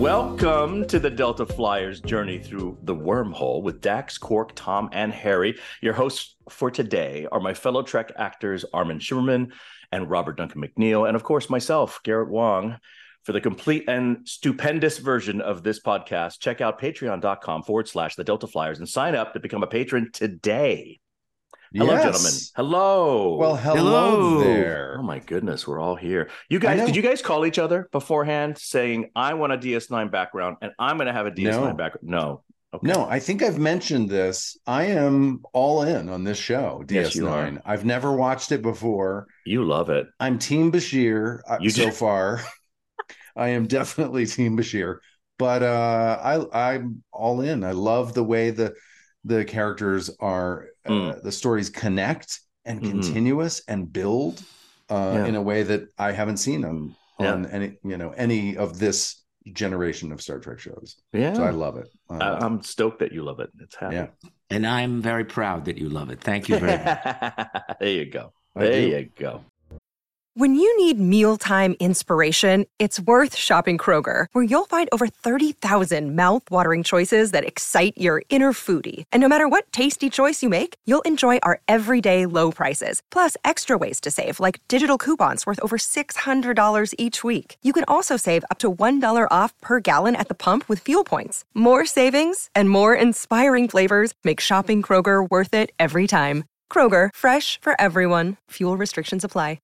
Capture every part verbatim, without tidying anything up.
Welcome to the Delta Flyers journey through the wormhole with Dax, Quark, Tom, and Harry. Your hosts for today are my fellow Trek actors Armin Shimmerman and Robert Duncan McNeil, and of course myself, Garrett Wang. For the complete and stupendous version of this podcast, check out patreon.com forward slash the Delta Flyers and sign up to become a patron today. Hello, yes. gentlemen. Hello. Well, hello, hello there. Oh, my goodness. We're all here. You guys, did you guys call each other beforehand saying, I want a D S nine background and I'm going to have a D S nine no. background? No. Okay. No, I think I've mentioned this. I am all in on this show, D S nine. Yes, I've never watched it before. You love it. I'm Team Bashir uh, You so do. far. I am definitely Team Bashir. But uh, I, I'm all in. I love the way the, the characters are, uh, Mm. the stories connect and Mhm. continuous and build uh, Yeah. in a way that I haven't seen on, Yeah. on any, you know, any of this generation of Star Trek shows. Yeah. So I love it. I I, love it. I'm stoked that you love it. It's happy. Yeah. And I'm very proud that you love it. Thank you very much. There you go. I There do. you go. When you need mealtime inspiration, it's worth shopping Kroger, where you'll find over thirty thousand mouthwatering choices that excite your inner foodie. And no matter what tasty choice you make, you'll enjoy our everyday low prices, plus extra ways to save, like digital coupons worth over six hundred dollars each week. You can also save up to one dollar off per gallon at the pump with fuel points. More savings and more inspiring flavors make shopping Kroger worth it every time. Kroger, fresh for everyone. Fuel restrictions apply.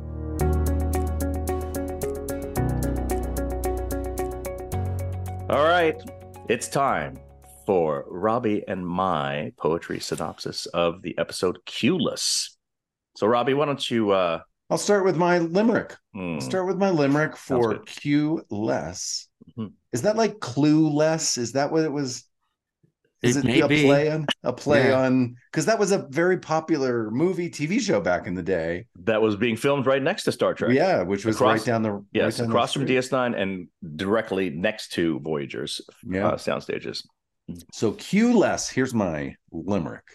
All right. It's time for Robbie and my poetry synopsis of the episode Q-less. So, Robbie, why don't you... Uh, I'll start with my limerick. hmm, I'll start with my limerick for good. Q-less. Mhm. Is that like clueless? Is that what it was? Is It it, may a be. play on a play Yeah. on? Because that was a very popular movie, T V show back in the day. that was being filmed right next to Star Trek. Yeah, which was Across- right down the Yes, right down the across from street. D S nine and directly next to Voyager's Yeah. uh, sound stages. So Q-less. Here's my limerick.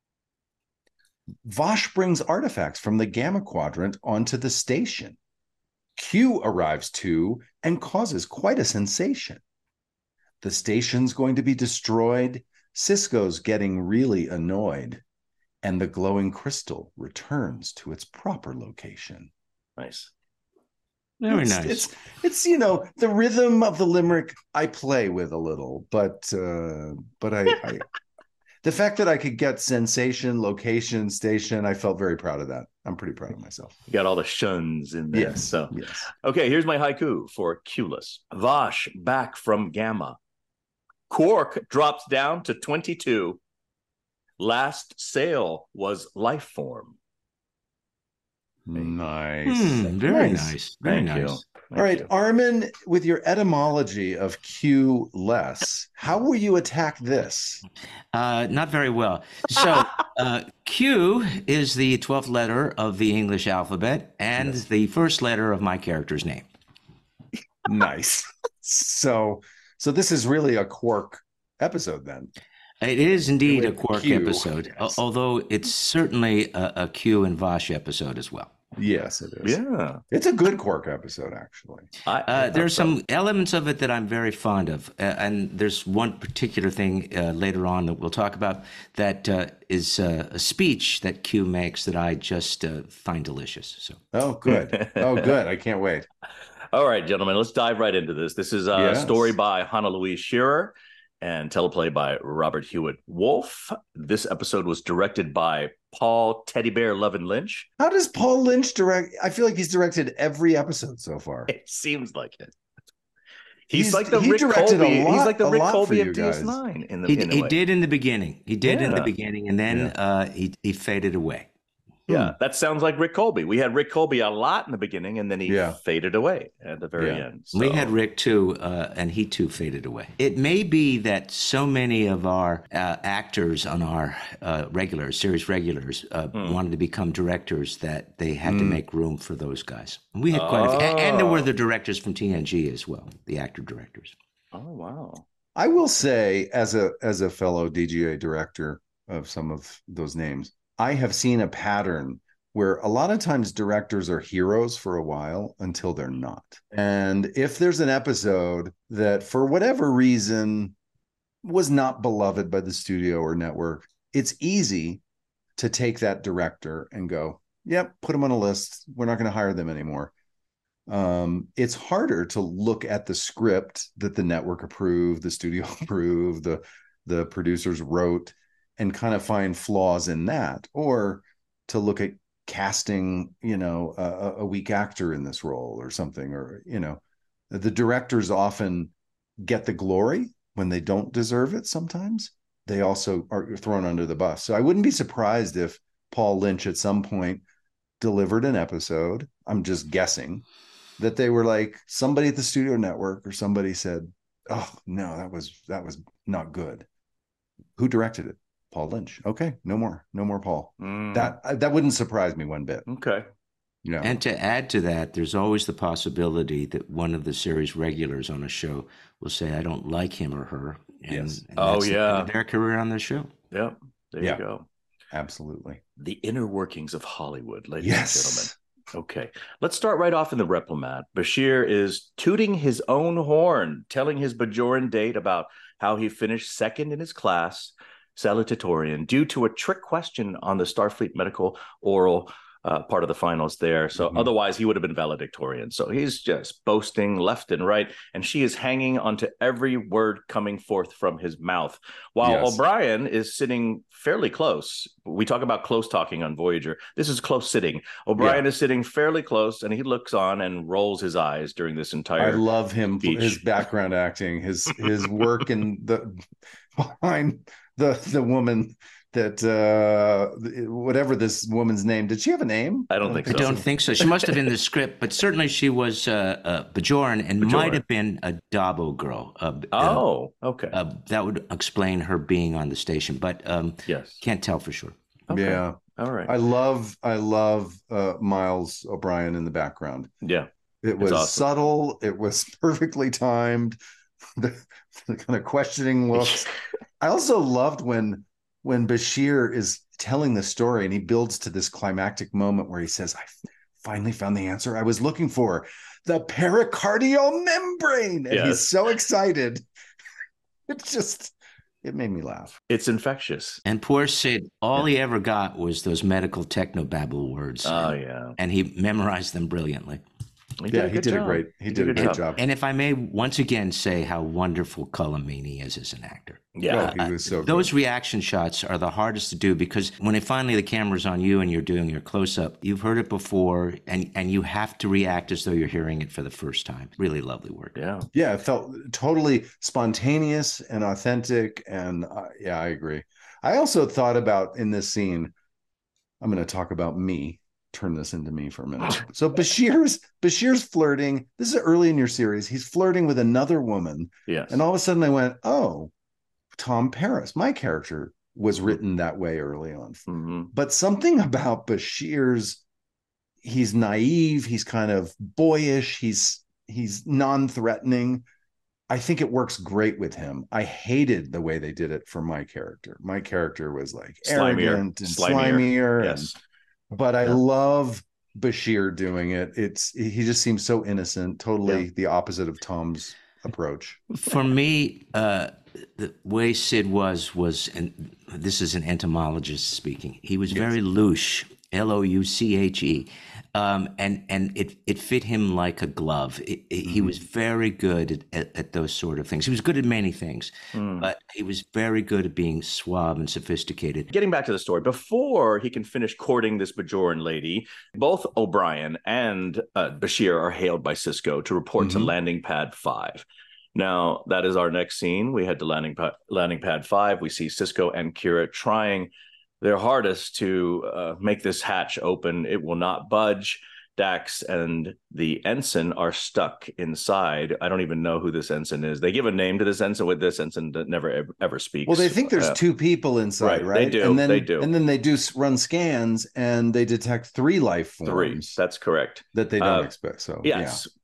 Vosh brings artifacts from the Gamma Quadrant onto the station. Q arrives too and causes quite a sensation. The station's going to be destroyed. Cisco's getting really annoyed. And the glowing crystal returns to its proper location. Nice. Very it's, nice. It's, it's, you know, the rhythm of the limerick I play with a little, but, uh, but I, I the fact that I could get sensation, location, station, I felt very proud of that. I'm pretty proud of myself. You got all the shuns in there. Yes. So, Yes. okay, here's my haiku for Q-less. Vosh back from Gamma. Quark drops down to twenty-two. Last sail was life form. Nice. Hmm, very Nice. nice. Very Thank you. nice. Thank All right, you. Armin, with your etymology of Q less, how will you attack this? Uh, not very well. So uh, Q is the twelfth letter of the English alphabet and Yes. the first letter of my character's name. Nice. So, so this is really a Quark episode then. It is indeed a With Quark Q, episode, yes. al- although it's certainly a, a Q and Vosh episode as well. Yes, it is. Yeah. It's a good Quark episode, actually. I, Uh, I there's thought so. some elements of it that I'm very fond of, uh, and there's one particular thing uh, later on that we'll talk about that uh, is uh, a speech that Q makes that I just uh, find delicious. So Oh, good. Oh, good. I can't wait. All right, gentlemen, let's dive right into this. This is a Yes. story by Hannah Louise Shearer and teleplay by Robert Hewitt Wolf. This episode was directed by Paul Teddy Bear Levin Lynch. How does Paul Lynch direct? I feel like he's directed every episode so far. It seems like it. He's, He's- like the he Rick directed a Colby. He's lot- like the a Rick lot for Colby you of D S guys. nine in the he, in a he way. did in the beginning. He did in Yeah. the beginning, and then Yeah. uh, he he faded away. Yeah, that sounds like Rick Colby. We had Rick Colby a lot in the beginning, and then he Yeah. faded away at the very Yeah. end. We So- had Rick too, uh, and he too faded away. It may be that so many of our uh, actors on our uh, regulars, series regulars, uh, Hmm. wanted to become directors that they had to Hmm. make room for those guys. We had quite a few, and, and there were Oh. the directors from T N G as well, the actor directors. Oh wow! I will say, as a as a fellow D G A director of some of those names, I have seen a pattern where a lot of times directors are heroes for a while until they're not. And if there's an episode that for whatever reason was not beloved by the studio or network, it's easy to take that director and go, yep, put them on a list. We're not going to hire them anymore. Um, it's harder to look at the script that the network approved, the studio approved, the, the producers wrote, and kind of find flaws in that, or to look at casting, you know, a, a weak actor in this role or something, or, you know, the directors often get the glory when they don't deserve it. Sometimes they also are thrown under the bus. So I wouldn't be surprised if Paul Lynch at some point delivered an episode, I'm just guessing, that they were like, somebody at the studio network or somebody said, oh no, that was, that was not good. Who directed it? Paul Lynch. Okay, no more, no more Paul. Mm. That that wouldn't surprise me one bit. Okay. Yeah. And to add to that, there's always the possibility that one of the series regulars on a show will say, I don't like him or her. And, yes. and oh, that's yeah. the end of their career on the show. Yep. There yeah. you go. Absolutely. The inner workings of Hollywood, ladies yes. and gentlemen. Okay, let's start right off in the Replimat. Bashir is tooting his own horn, telling his Bajoran date about how he finished second in his class, salutatorian, due to a trick question on the Starfleet medical oral uh, part of the finals there. So mm-hmm. otherwise he would have been valedictorian. So he's just boasting left and right, and she is hanging onto every word coming forth from his mouth, while yes. O'Brien is sitting fairly close. We talk about close talking on Voyager. This is close sitting. O'Brien yeah. is sitting fairly close, and he looks on and rolls his eyes during this entire I love him, speech. His background acting, his his work in the behind the the woman that uh whatever this woman's name. Did she have a name? I don't, I don't think, think so. I don't think so. She must have been in the script, but certainly she was uh, uh Bajoran and Bajoran. Might have been a Dabo girl. Uh, oh, okay. Uh, that would explain her being on the station, but um yes, can't tell for sure. Okay. Yeah. All right. I love I love uh Miles O'Brien in the background. Yeah. It was awesome. subtle. It was perfectly timed. The, the kind of questioning looks. I also loved when when Bashir is telling the story and he builds to this climactic moment where he says, I finally found the answer I was looking for, the pericardial membrane. And yes. he's so excited. It's just, it made me laugh. It's infectious. And poor Sid, all yeah. he ever got was those medical technobabble words. Oh, and, yeah. And he memorized them brilliantly. He yeah, did he did job. a great, he, he did, did a great and, job. And if I may once again say how wonderful Cullen Meany is as an actor. Yeah, oh, he was so uh, those good. reaction shots are the hardest to do because when it finally the camera's on you and you're doing your close-up, you've heard it before and, and you have to react as though you're hearing it for the first time. Really lovely work. Yeah. Yeah, it felt totally spontaneous and authentic. And uh, yeah, I agree. I also thought about in this scene, I'm going to talk about me. Turn this into me for a minute. So Bashir's Bashir's flirting. This is early in your series. He's flirting with another woman. Yes. And all of a sudden I went, oh, Tom Paris. My character was written that way early on. Mm-hmm. But something about Bashir's, he's naive, he's kind of boyish, he's he's non-threatening. I think it works great with him. I hated the way they did it for my character. My character was like slimier. arrogant and slimier. slimier. Yes. And, But I yeah. love Bashir doing it. It's he just seems so innocent, totally yeah. the opposite of Tom's approach. For me, uh, the way Sid was was, and this is an entomologist speaking. He was very yes. louche, L O U C H E, um, and and it it fit him like a glove. It, it, mm-hmm. He was very good at, at, at those sort of things. He was good at many things, mm. but he was very good at being suave and sophisticated. Getting back to the story, before he can finish courting this Bajoran lady, both O'Brien and uh, Bashir are hailed by Sisko to report mm-hmm. to landing pad five. Now, that is our next scene. We head to landing, pa- landing pad five. We see Sisko and Kira trying their hardest to uh, make this hatch open. It will not budge. Dax and the ensign are stuck inside. I don't even know who this ensign is. They give a name to this ensign with this ensign that never ever, ever speaks. Well, they think there's uh, two people inside, right? right? They do. And then, they do. And then they do run scans and they detect three life forms. Three. That's correct. That they don't uh, expect. So yes, yeah.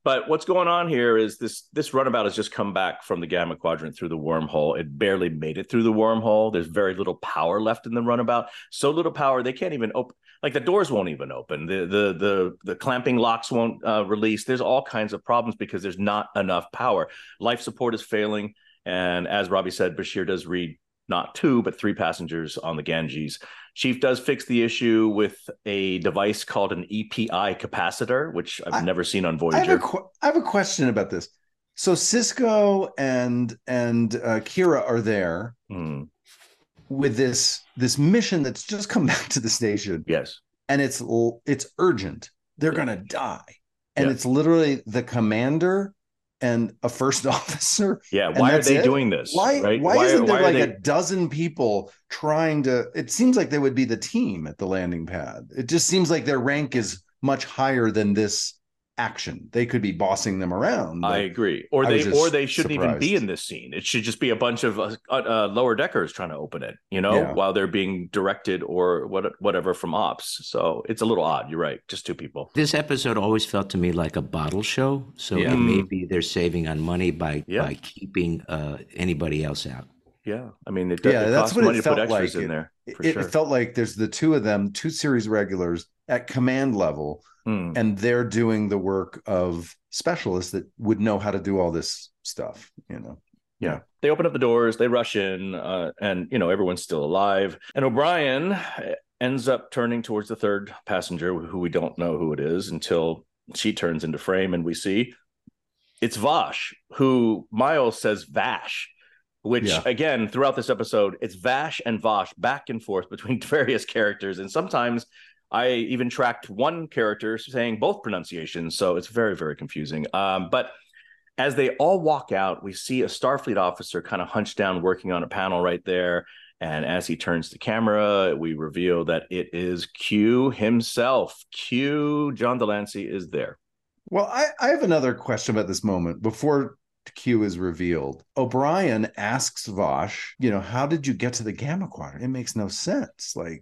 But what's going on here is this this runabout has just come back from the Gamma Quadrant through the wormhole. It barely made it through the wormhole. There's very little power left in the runabout. So little power, they can't even open. Like the doors won't even open. The the the the clamping locks won't uh, release. There's all kinds of problems because there's not enough power. Life support is failing. And as Robbie said, Bashir does read not two, but three passengers on the Ganges. Chief does fix the issue with a device called an E P I capacitor, which I've I, never seen on Voyager. I have, a qu- I have a question about this. So Sisko and and uh, Kira are there mm. with this this mission that's just come back to the station. Yes, and it's it's urgent. They're yeah. gonna die, and yeah. it's literally the commander and a first officer. Yeah, why are they it? doing this? Why, right? why, why isn't there why like they... a dozen people trying to, it seems like they would be the team at the landing pad. It just seems like their rank is much higher than this action. They could be bossing them around. I agree. Or they or they shouldn't surprised. even be in this scene. It should just be a bunch of uh, uh, lower deckers trying to open it, you know, yeah. while they're being directed or what, whatever from ops. So it's a little odd. You're right. Just two people. This episode always felt to me like a bottle show. So yeah. maybe they're saving on money by, yeah. by keeping uh, anybody else out. Yeah. I mean, it, does, yeah, it that's costs what money it to put felt extras like. in it, there. For it, sure. it felt like there's the two of them, two series regulars at command level. Mm. And they're doing the work of specialists that would know how to do all this stuff, you know? Yeah. yeah. They open up the doors, they rush in, uh, and, you know, everyone's still alive. And O'Brien ends up turning towards the third passenger, who we don't know who it is until she turns into frame and we see it's Vash, who Miles says Vash, which, yeah. again, throughout this episode, it's Vash and Vash back and forth between various characters. And sometimes I even tracked one character saying both pronunciations, so it's very, very confusing. Um, but as they all walk out, we see a Starfleet officer kind of hunched down working on a panel right there. And as he turns the camera, we reveal that it is Q himself. Q, John Delancey, is there. Well, I, I have another question about this moment before Q is revealed. O'Brien asks Vash, you know, how did you get to the Gamma Quadrant? It makes no sense. Like,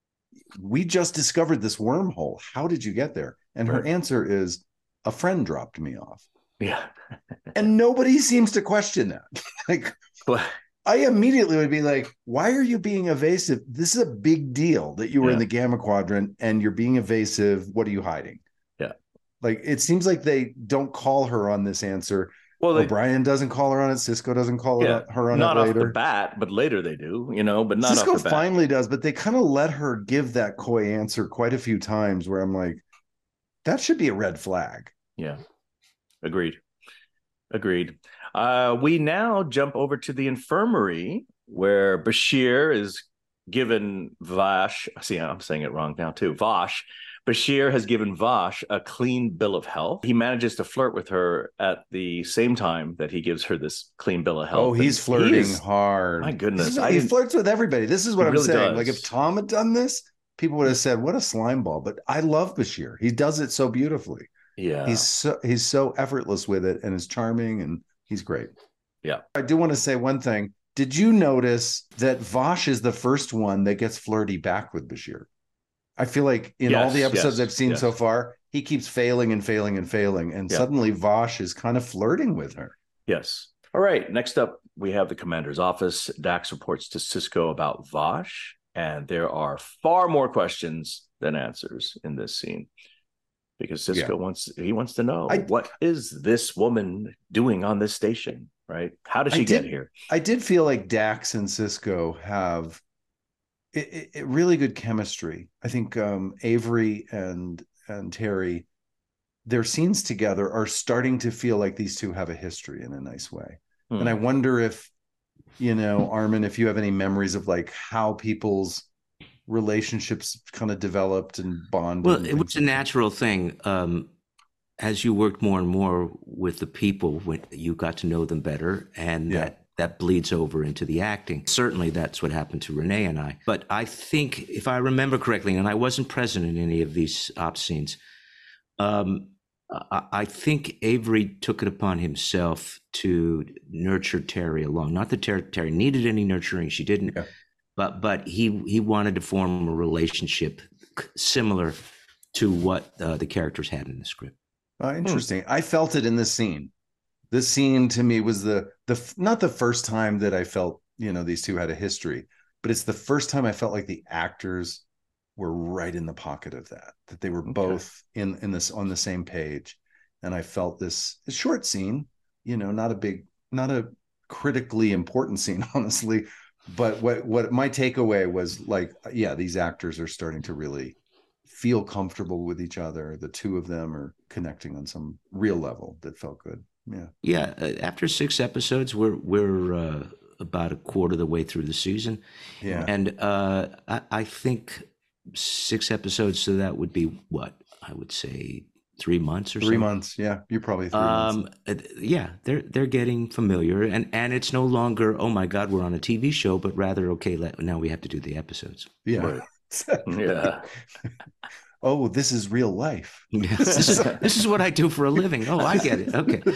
we just discovered this wormhole. How did you get there? And her right. answer is, a friend dropped me off. Yeah. And nobody seems to question that. Like, what? I immediately would be like, why are you being evasive? This is a big deal that you were yeah. in the Gamma Quadrant and you're being evasive. What are you hiding? Yeah. Like, it seems like they don't call her on this answer. Well, they, O'Brien doesn't call her on it. Sisko doesn't call yeah, her on not it later. Not off the bat, but later they do, you know, but not Sisko off the bat. finally does, but they kind of let her give that coy answer quite a few times where I'm like, that should be a red flag. Yeah. Agreed. Agreed. Uh, we now jump over to the infirmary where Bashir is given Vash. See, I'm saying it wrong now too. Vash. Bashir has given Vash a clean bill of health. He manages to flirt with her at the same time that he gives her this clean bill of health. Oh, he's and flirting he's, hard. My goodness. I, he flirts with everybody. This is what I'm really saying. Does. Like, if Tom had done this, people would have said, what a slime ball. But I love Bashir. He does it so beautifully. Yeah. He's so, he's so effortless with it and is charming and he's great. Yeah. I do want to say one thing. Did you notice that Vash is the first one that gets flirty back with Bashir? I feel like in yes, all the episodes yes, I've seen yes. so far, he keeps failing and failing and failing. And yeah. suddenly Vash is kind of flirting with her. Yes. All right. Next up, we have the commander's office. Dax reports to Sisko about Vash. And there are far more questions than answers in this scene. Because Sisko yeah. wants, he wants to know, I, what is this woman doing on this station, right? How did she I get did, here? I did feel like Dax and Sisko have It, it, it really good chemistry. I think um, Avery and and Terry, their scenes together are starting to feel like these two have a history in a nice way. Hmm. And I wonder if, you know, Armin, if you have any memories of like how people's relationships kind of developed and bonded. Well, it was a natural thing. Um, as you worked more and more with the people, when you got to know them better, and yeah. that that bleeds over into the acting. Certainly that's what happened to Renee and I. But I think, if I remember correctly, and I wasn't present in any of these op scenes, um, I, I think Avery took it upon himself to nurture Terry along. Not that Terry, Terry needed any nurturing, she didn't, yeah. but but he, he wanted to form a relationship similar to what uh, the characters had in the script. Uh, interesting. Hmm. I felt it in this scene. This scene to me was the the not the first time that I felt, you know, these two had a history, but it's the first time I felt like the actors were right in the pocket of that, that they were okay. both in in this on the same page. And I felt this a short scene, you know, not a big, not a critically important scene, honestly. But what what my takeaway was like, yeah, these actors are starting to really feel comfortable with each other. The two of them are connecting on some real level that felt good. Yeah. Yeah. Uh, after six episodes, we're we're uh, about a quarter of the way through the season. Yeah. And uh, I, I think six episodes, so that would be what I would say three months or so. Three months. Yeah. You're probably three um, months. Yeah. They're they're getting familiar, and and it's no longer, oh my God, we're on a T V show, but rather, okay, let, now we have to do the episodes. Yeah. Right. Yeah. Oh, this is real life. Yeah, this, is, this is what I do for a living. Oh, I get it. Okay.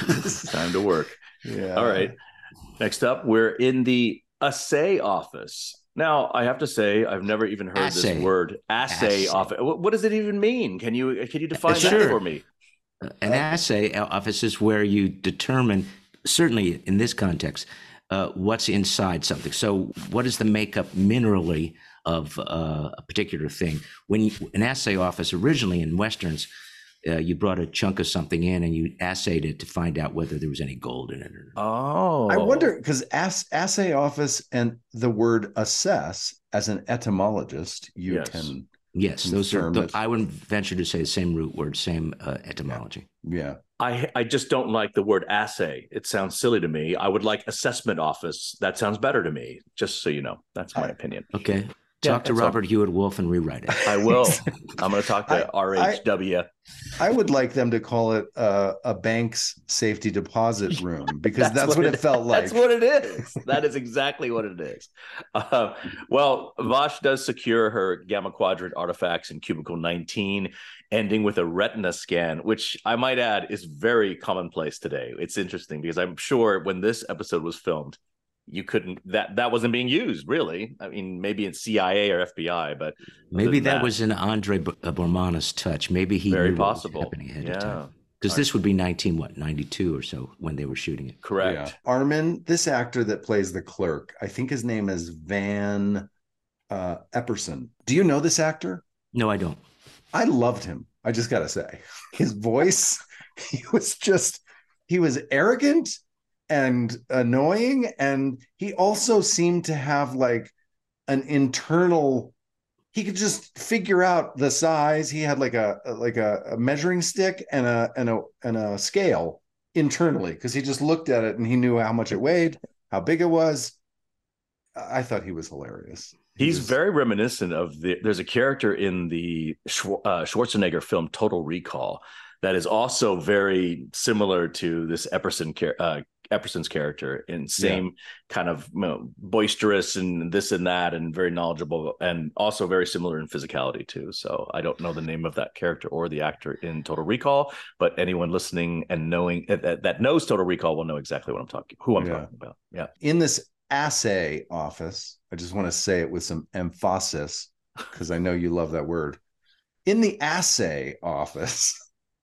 Time to work. Yeah. All right. Next up, we're in the assay office. Now, I have to say, I've never even heard assay. this word, assay, assay. office. What does it even mean? Can you can you define sure. that for me? An assay office is where you determine, certainly in this context, uh, what's inside something. So what is the makeup minerally of uh, a particular thing? When you, an assay office originally in Westerns, uh, you brought a chunk of something in and you assayed it to find out whether there was any gold in it or not. Oh. I wonder, because ass, assay office and the word assess, as an etymologist, you yes. can Yes, those are, the, I would venture to say the same root word, same uh, etymology. Yeah. yeah. I, I just don't like the word assay. It sounds silly to me. I would like assessment office. That sounds better to me, just so you know. That's my I, opinion. Okay. Talk yeah, to Robert all. Hewitt Wolf and rewrite it. I will. I'm going to talk to I, R H W. I, I would like them to call it uh, a bank's safety deposit room, because that's, that's what, what it, it felt like. That's what it is. That is exactly what it is. Uh, well, Vash does secure her Gamma Quadrant artifacts in Cubicle nineteen, ending with a retina scan, which I might add is very commonplace today. It's interesting because I'm sure when this episode was filmed, you couldn't, that that wasn't being used, really. I mean, maybe in C I A or F B I, but maybe that, that was an Andre Bormanis touch. Maybe he very knew possible. What was happening ahead yeah. of time. Because this would be nineteen, what, ninety-two or so when they were shooting it. Correct. Yeah. Armin, this actor that plays the clerk, I think his name is Van uh, Epperson. Do you know this actor? No, I don't. I loved him. I just got to say, his voice, he was just, he was arrogant and annoying, and he also seemed to have like an internal, he could just figure out the size. He had like a like a, a measuring stick and a and a and a scale internally, because he just looked at it and he knew how much it weighed, how big it was. I thought he was hilarious. He He's was, very reminiscent of the, there's a character in the Schwar- uh, Schwarzenegger film Total Recall that is also very similar to this Epperson uh, Epperson's character, in same yeah. kind of, you know, boisterous and this and that, and very knowledgeable, and also very similar in physicality too. So I don't know the name of that character or the actor in Total Recall, but anyone listening and knowing uh, that, that knows Total Recall will know exactly what I'm talking, who I'm yeah. talking about. Yeah. In this assay office, I just want to say it with some emphasis, because I know you love that word. In the assay office,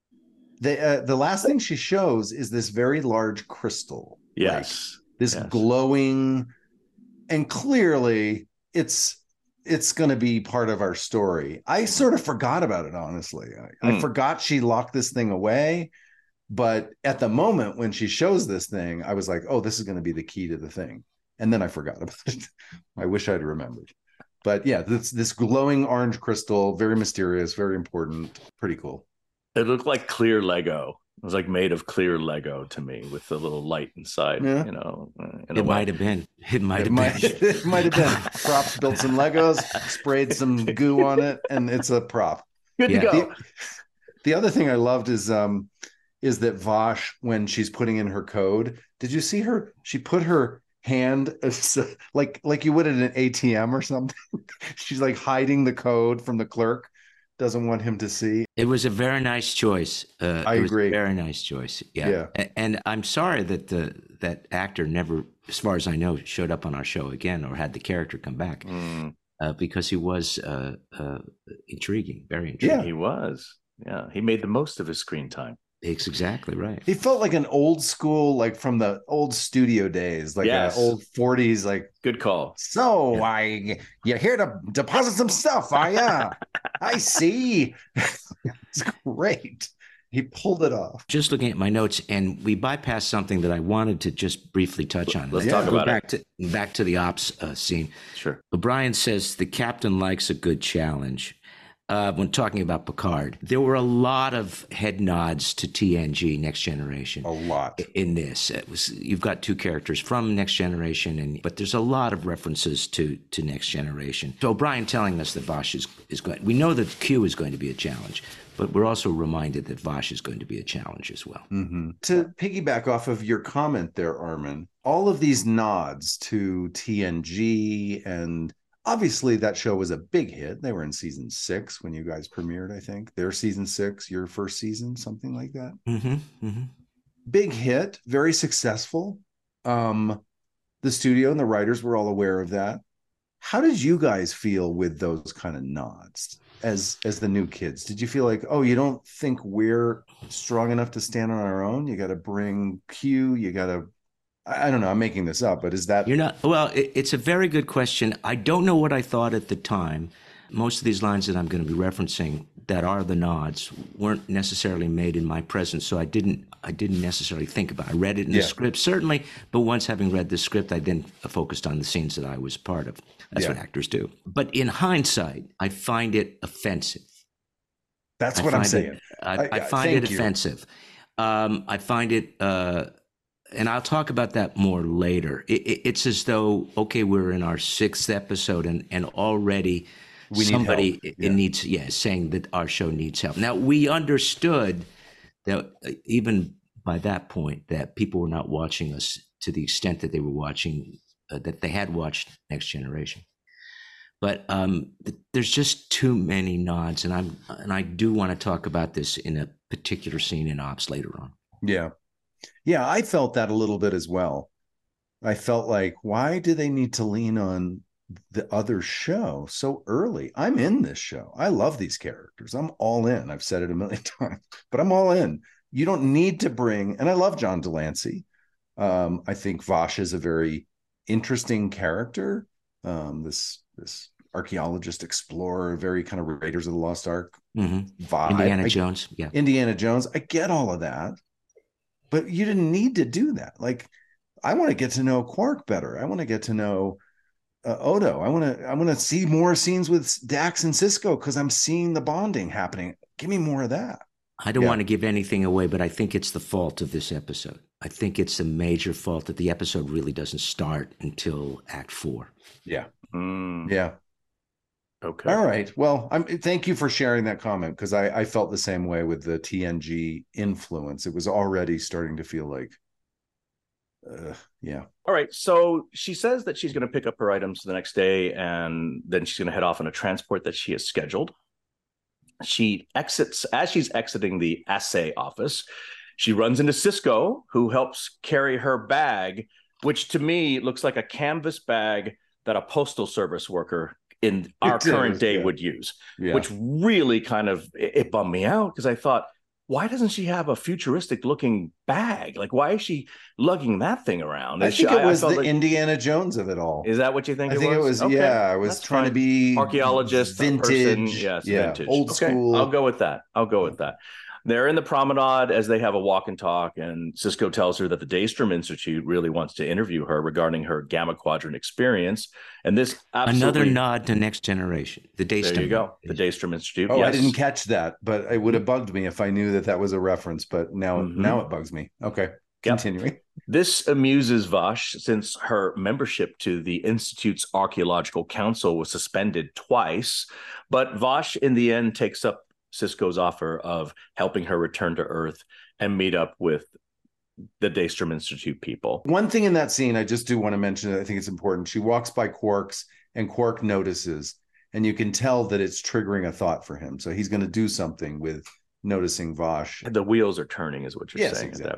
The uh, the last thing she shows is this very large crystal. Yes. Like this yes. glowing, and clearly it's it's going to be part of our story. I sort of forgot about it, honestly. I, mm. I forgot she locked this thing away, but at the moment when she shows this thing, I was like, oh, this is going to be the key to the thing. And then I forgot about it. I wish I'd remembered. But yeah, this this glowing orange crystal, very mysterious, very important, pretty cool. It looked like clear Lego. It was like made of clear Lego to me, with the little light inside. Yeah. You know, it might have been. It might have might, been. It might have been. Props built some Legos, sprayed some goo on it, and it's a prop. Good yeah. to go. The, the other thing I loved is um is that Vash, when she's putting in her code, did you see her? She put her hand like like you would at an A T M or something. She's like hiding the code from the clerk. Doesn't want him to see. It was a very nice choice. Uh, I it was agree. A very nice choice. Yeah. yeah. And, and I'm sorry that the that actor never, as far as I know, showed up on our show again or had the character come back, mm. uh, because he was uh, uh, intriguing, very intriguing. Yeah, he was. Yeah, he made the most of his screen time. It's exactly right. He felt like an old school, like from the old studio days, like Yes. an old forties, like, Good call. so Yeah. I, you're here to deposit some stuff, are ya? I see. It's great. He pulled it off. Just looking at my notes, and we bypassed something that I wanted to just briefly touch on. Let's Let's talk go about back to back to the ops uh, scene. Sure. O'Brien says the captain likes a good challenge. Uh, when talking about Picard, there were a lot of head nods to T N G, Next Generation. A lot. In this, it was you've got two characters from Next Generation, and but there's a lot of references to to Next Generation. So O'Brien telling us that Vosh is is going. We know that Q is going to be a challenge, but we're also reminded that Vosh is going to be a challenge as well. Mm-hmm. To piggyback off of your comment there, Armin, all of these nods to T N G, and obviously that show was a big hit. They were in season six when you guys premiered, I think. Their season six, your first season, something like that. Mm-hmm, mm-hmm. Big hit, very successful. Um, the studio and the writers were all aware of that. How did you guys feel with those kind of nods as as the new kids? Did you feel like, oh, you don't think we're strong enough to stand on our own? You got to bring Q, you got to, I don't know, I'm making this up, but is that... You're not, well, it, it's a very good question. I don't know what I thought at the time. Most of these lines that I'm going to be referencing that are the nods weren't necessarily made in my presence, so I didn't I didn't necessarily think about it. I read it in Yeah. the script, certainly, but once having read the script, I then focused on the scenes that I was part of. That's Yeah. what actors do. But in hindsight, I find it offensive. That's I what I'm find saying. It, I, I- I I- find thank it you. offensive. Um, I find it, uh, and I'll talk about that more later. It, it, it's as though, okay, we're in our sixth episode, and and already We need somebody help. it, Yeah. it needs, yeah, saying that our show needs help. Now we understood that uh, even by that point that people were not watching us to the extent that they were watching, uh, that they had watched Next Generation. But um, th- there's just too many nods, and I'm and I do want to talk about this in a particular scene in Ops later on. Yeah. Yeah, I felt that a little bit as well. I felt like, why do they need to lean on the other show so early? I'm in this show. I love these characters. I'm all in. I've said it a million times, but I'm all in. You don't need to bring, and I love John Delancey. Um, I think Vosh is a very interesting character. Um, this this archaeologist explorer, very kind of Raiders of the Lost Ark Mm-hmm. vibe. Indiana I- Jones, yeah. Indiana Jones. I get all of that, but you didn't need to do that. Like, I want to get to know Quark better. I want to get to know uh, Odo. I want to. I want to see more scenes with Dax and Cisco because I'm seeing the bonding happening. Give me more of that. I don't Yeah. want to give anything away, but I think it's the fault of this episode. I think it's a major fault that the episode really doesn't start until Act Four. Yeah. Mm, Yeah. okay. All right. Well, I'm. Thank you for sharing that comment because I, I felt the same way with the T N G influence. It was already starting to feel like, uh, yeah. All right. So she says that she's going to pick up her items the next day, and then she's going to head off on a transport that she has scheduled. She exits as she's exiting the assay office. She runs into Cisco, who helps carry her bag, which to me looks like a canvas bag that a postal service worker in our It did, current day yeah. would use, Yeah. which really kind of it, it bummed me out because I thought, why doesn't she have a futuristic looking bag? Like, why is she lugging that thing around? I Is she- think it was felt the like- Indiana Jones of it all. Is that what you think? I it think was? it was, Okay, yeah, I was that's trying to fine. be Archaeologist, vintage, person, yes, yeah, vintage, old Okay, school. I'll go with that. I'll go with that. They're in the promenade as they have a walk and talk, and Cisco tells her that the Daystrom Institute really wants to interview her regarding her Gamma Quadrant experience. And this absolutely, Another nod to Next Generation. The Daystrom. there you go, the Daystrom Institute. Oh, yes. I didn't catch that, but it would have bugged me if I knew that that was a reference. But now, Mhm. now it bugs me. Okay, Yep. continuing. This amuses Vosh since her membership to the Institute's Archaeological Council was suspended twice. But Vosh, in the end, takes up Cisco's offer of helping her return to Earth and meet up with the Daystrom Institute people. One thing in that scene, I just do want to mention. I think it's important. She walks by Quark's, and Quark notices, and you can tell that it's triggering a thought for him. So he's going to do something with noticing Vosh. The wheels are turning, is what you're Yes, saying at that exactly. point.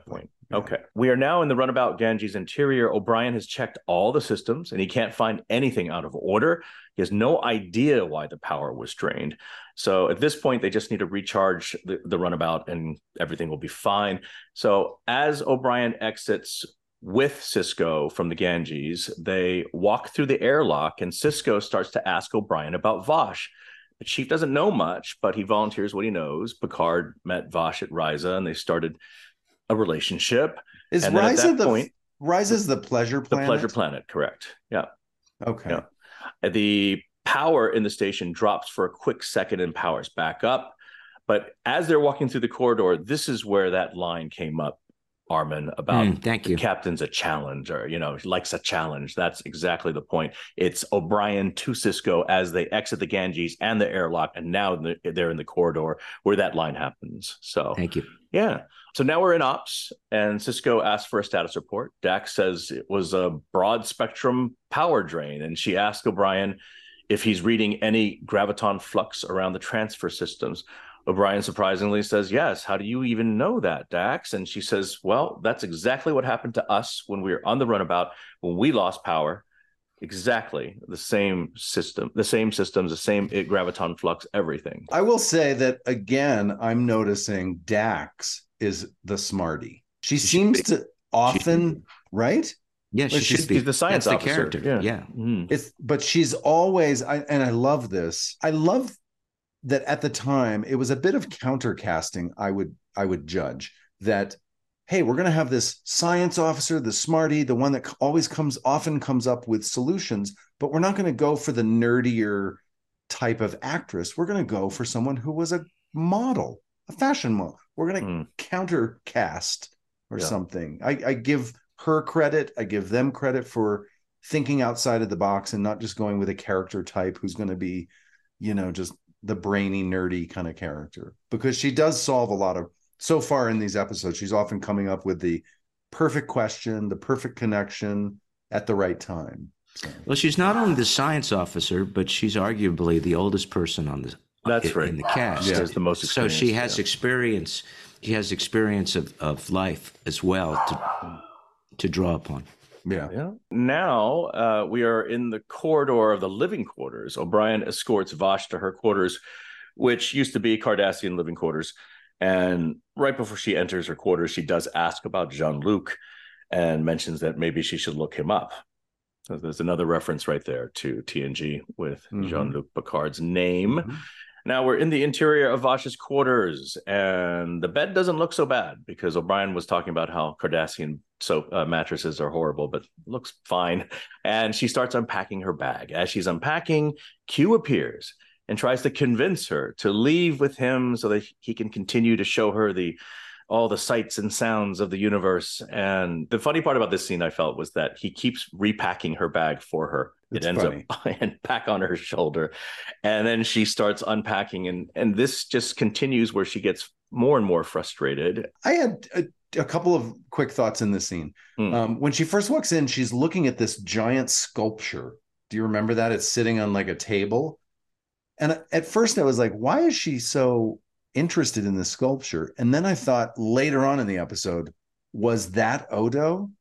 Okay. We are now in the runabout Ganges interior. O'Brien has checked all the systems and he can't find anything out of order. He has no idea why the power was drained. So at this point, they just need to recharge the, the runabout and everything will be fine. So as O'Brien exits with Sisko from the Ganges, they walk through the airlock and Sisko starts to ask O'Brien about Vosh. The chief doesn't know much, but he volunteers what he knows. Picard met Vosh at Risa and they started a relationship. Is and then at Risa that the point, Risa's the pleasure planet? the pleasure planet, correct? Yeah. Okay. Yeah. The power in the station drops for a quick second and powers back up. But as they're walking through the corridor, this is where that line came up, Armin, about Mm, thank the you. captain's a challenger, you know, he likes a challenge. That's exactly the point. It's O'Brien to Sisko as they exit the Ganges and the airlock, and now they're in the corridor where that line happens. So Thank you. yeah. So now we're in ops, and Sisko asks for a status report. Dax says it was a broad spectrum power drain, and she asks O'Brien if he's reading any graviton flux around the transfer systems. O'Brien surprisingly says, yes. How do you even know that, Dax? And she says, well, that's exactly what happened to us when we were on the runabout, when we lost power. Exactly the same system, the same systems, the same graviton flux, everything. I will say that again, I'm noticing Dax is the smarty. She, She seems should be. to often, right? Yeah, she Well, should she's, be. she's the science That's the officer. character. Yeah. Mhm. It's but she's always, I, and I love this. I love that at the time it was a bit of countercasting. I would I would judge that. Hey, we're going to have this science officer, the smarty, the one that always comes, often comes up with solutions, but we're not going to go for the nerdier type of actress. We're going to go for someone who was a model, a fashion model. We're going to Mm. countercast or Yeah. something. I, I give her credit. I give them credit for thinking outside of the box and not just going with a character type who's going to be, you know, just the brainy, nerdy kind of character, because she does solve a lot of, so far in these episodes, she's often coming up with the perfect question, the perfect connection at the right time. So. Well, she's not only the science officer, but she's arguably the oldest person on the That's in, right. in the cast. She has the most So she experience, has yeah. experience. She has experience of, of life as well to to draw upon. Yeah. Yeah. Now uh, we are in the corridor of the living quarters. O'Brien escorts Vosh to her quarters, which used to be Cardassian living quarters. And right before she enters her quarters, she does ask about Jean-Luc and mentions that maybe she should look him up. So there's another reference right there to T N G with Mhm. Jean-Luc Picard's name. Mhm. Now we're in the interior of Vosh's quarters, and the bed doesn't look so bad because O'Brien was talking about how Cardassian so uh, mattresses are horrible, but looks fine. And she starts unpacking her bag. As she's unpacking, Q appears and tries to convince her to leave with him so that he can continue to show her the all the sights and sounds of the universe. And the funny part about this scene, I felt, was that he keeps repacking her bag for her. It's it ends funny. up and back on her shoulder. And then she starts unpacking. And, and this just continues where she gets more and more frustrated. I had a, a couple of quick thoughts in this scene. Hmm. Um, when she first walks in, she's looking at this giant sculpture. Do you remember that? It's sitting on like a table. And at first I was like, why is she so interested in this sculpture? And then I thought later on in the episode, was that Odo?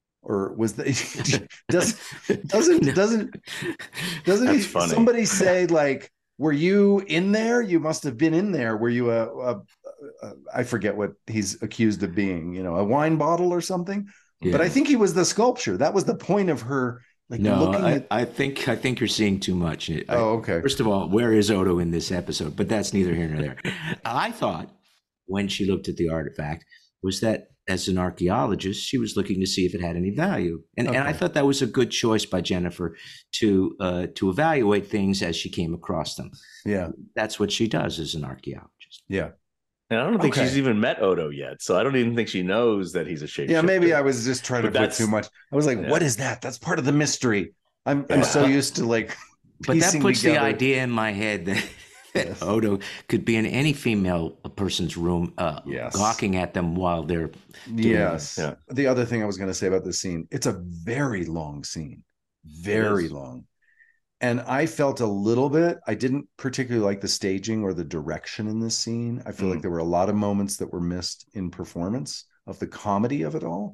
Or was the does doesn't doesn't doesn't he, That's funny. somebody say like, were you in there? You must have been in there. Were you a, a, a I forget what he's accused of being, you know, a wine bottle or something? Yeah. But I think he was the sculpture. That was the point of her like No, looking I, at I think I think you're seeing too much. I- Oh, okay. First of all, where is Odo in this episode? But that's neither here nor there. I thought when she looked at the artifact was that as an archaeologist, she was looking to see if it had any value, and and I Okay. thought that was a good choice by Jennifer to uh, to evaluate things as she came across them. Yeah. That's what she does as an archaeologist. Yeah. And I don't think Okay. she's even met Odo yet. So I don't even think she knows that he's a shapeshifter. Yeah, maybe I was just trying But to put that's- too much. I was like, yeah. what is that? That's part of the mystery. I'm I'm so used to like But that piecing puts together. the idea in my head that, that Yes. Odo could be in any female person's room, uh, Yes. gawking at them while they're Yes. Yeah. The other thing I was going to say about this scene, it's a very long scene, very is. long. And I felt a little bit, I didn't particularly like the staging or the direction in this scene. I feel Mm. like there were a lot of moments that were missed in performance. of the comedy of it all.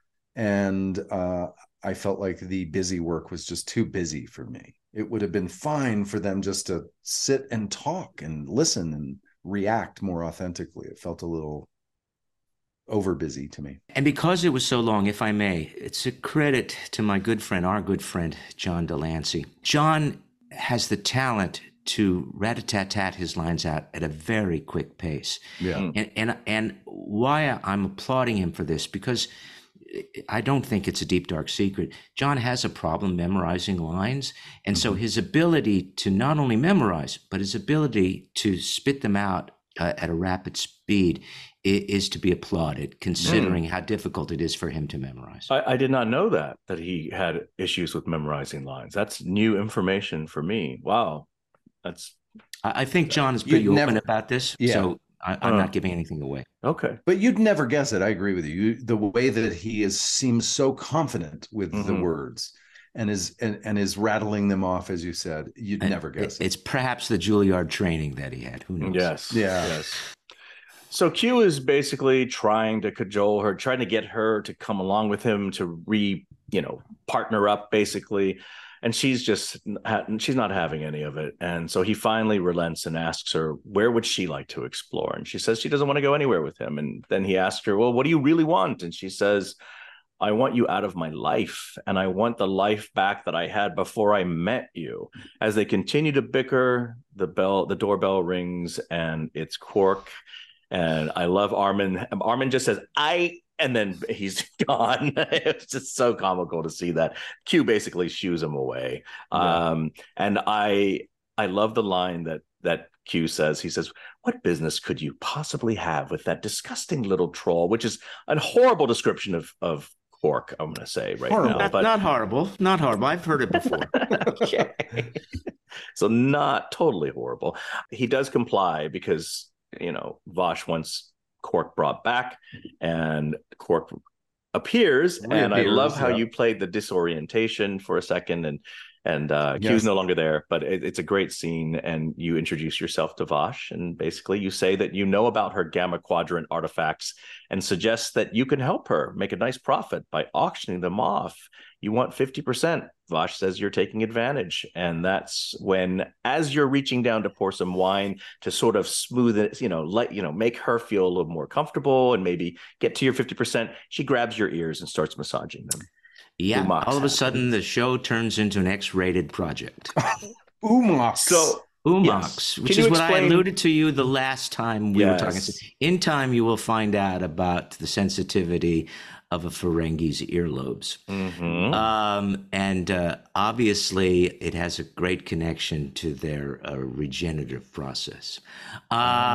And uh, I felt like the busy work was just too busy for me. It would have been fine for them just to sit and talk and listen and react more authentically. It felt a little over busy to me. And because it was so long, if I may, it's a credit to my good friend, our good friend, John Delancey. John has the talent to rat-a-tat-tat his lines out at a very quick pace. Yeah. And, and, and why I'm applauding him for this, because I don't think it's a deep, dark secret. John has a problem memorizing lines. And so his ability to not only memorize, but his ability to spit them out uh, at a rapid speed is, is to be applauded, considering mm. how difficult it is for him to memorize. I, I did not know that, that he had issues with memorizing lines. That's new information for me. Wow. That's. I, I think John is pretty open never, about this. Yeah. So I, I'm uh, not giving anything away. Okay. But you'd never guess it. I agree with you. you the way that he is seems so confident with mm-hmm. the words and is and, and is rattling them off, as you said, you'd and never guess it, it. It's perhaps the Juilliard training that he had. Who knows? Yes. Yeah. Yes. So Q is basically trying to cajole her, trying to get her to come along with him to re, you know, partner up basically. And she's just, she's not having any of it. And so he finally relents and asks her, where would she like to explore? And she says she doesn't want to go anywhere with him. And then he asks her, well, what do you really want? And she says, I want you out of my life. And I want the life back that I had before I met you. As they continue to bicker, the bell, the doorbell rings, and it's Quark. And I love Armin. Armin just says, I... And then he's gone. It's just so comical to see that. Q basically shoos him away. Yeah. Um, and I I love the line that that Q says. He says, what business could you possibly have with that disgusting little troll? Which is a horrible description of, of Quark, I'm going to say right horrible. now. Not, but not horrible. Not horrible. I've heard it before. Okay. So not totally horrible. He does comply because, you know, Vosh wants Quark brought back, and Quark appears, Reappears, and I love how yeah. you played the disorientation for a second, and and uh, yes. Q's no longer there, but it, it's a great scene, and you introduce yourself to Vosh, and basically you say that you know about her Gamma Quadrant artifacts and suggest that you can help her make a nice profit by auctioning them off. You want fifty percent. Vosh says you're taking advantage. And that's when, as you're reaching down to pour some wine to sort of smooth it, you know, let, you know, make her feel a little more comfortable and maybe get to your fifty percent, she grabs your ears and starts massaging them. Yeah. Umox all of a sudden the show turns into an X-rated project. Umox. So Umox, yes. which is what I alluded to you the last time we yes. were talking. In time, you will find out about the sensitivity of a Ferengi's earlobes. Mm-hmm. Um, and uh, obviously, it has a great connection to their uh, regenerative process. Uh,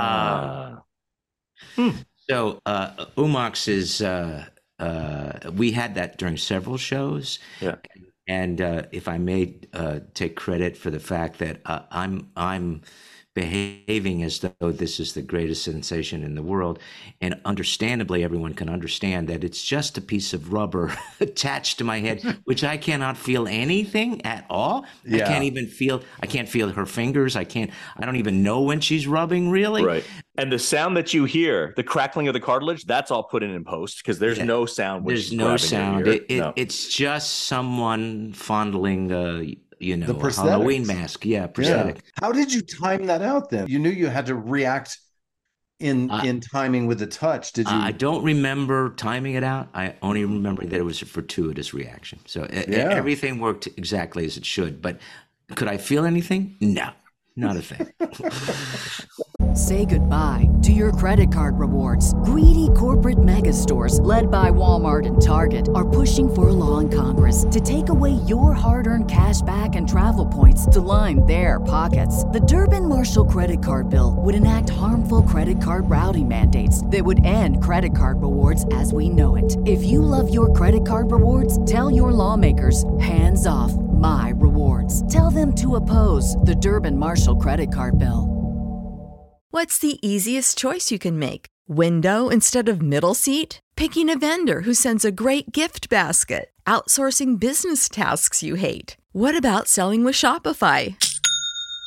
ah. hmm. So, uh, Umox is, uh, uh, we had that during several shows. Yeah. And uh, if I may uh, take credit for the fact that uh, I'm I'm behaving as though this is the greatest sensation in the world, and understandably, everyone can understand that it's just a piece of rubber attached to my head, which I cannot feel anything at all. Yeah. I can't even feel. I can't feel her fingers. I can't. I don't even know when she's rubbing. Really. Right. And the sound that you hear, the crackling of the cartilage, that's all put in in post because there's yeah. no sound. When there's she's no sound. It, it, no. It's just someone fondling uh, you know, the a Halloween mask. Yeah, prosthetic. Yeah. How did you time that out then? You knew you had to react in uh, in timing with the touch. Did you? I don't remember timing it out. I only remember that it was a fortuitous reaction. So yeah. it, everything worked exactly as it should. But could I feel anything? No, not a thing. Say goodbye to your credit card rewards. Greedy corporate mega stores, led by Walmart and Target, are pushing for a law in Congress to take away your hard-earned cash back and travel points to line their pockets. The Durbin-Marshall credit card bill would enact harmful credit card routing mandates that would end credit card rewards as we know it. If you love your credit card rewards, tell your lawmakers, hands off my rewards. Tell them to oppose the Durbin-Marshall credit card bill. What's the easiest choice you can make? Window instead of middle seat? Picking a vendor who sends a great gift basket? Outsourcing business tasks you hate? What about selling with Shopify?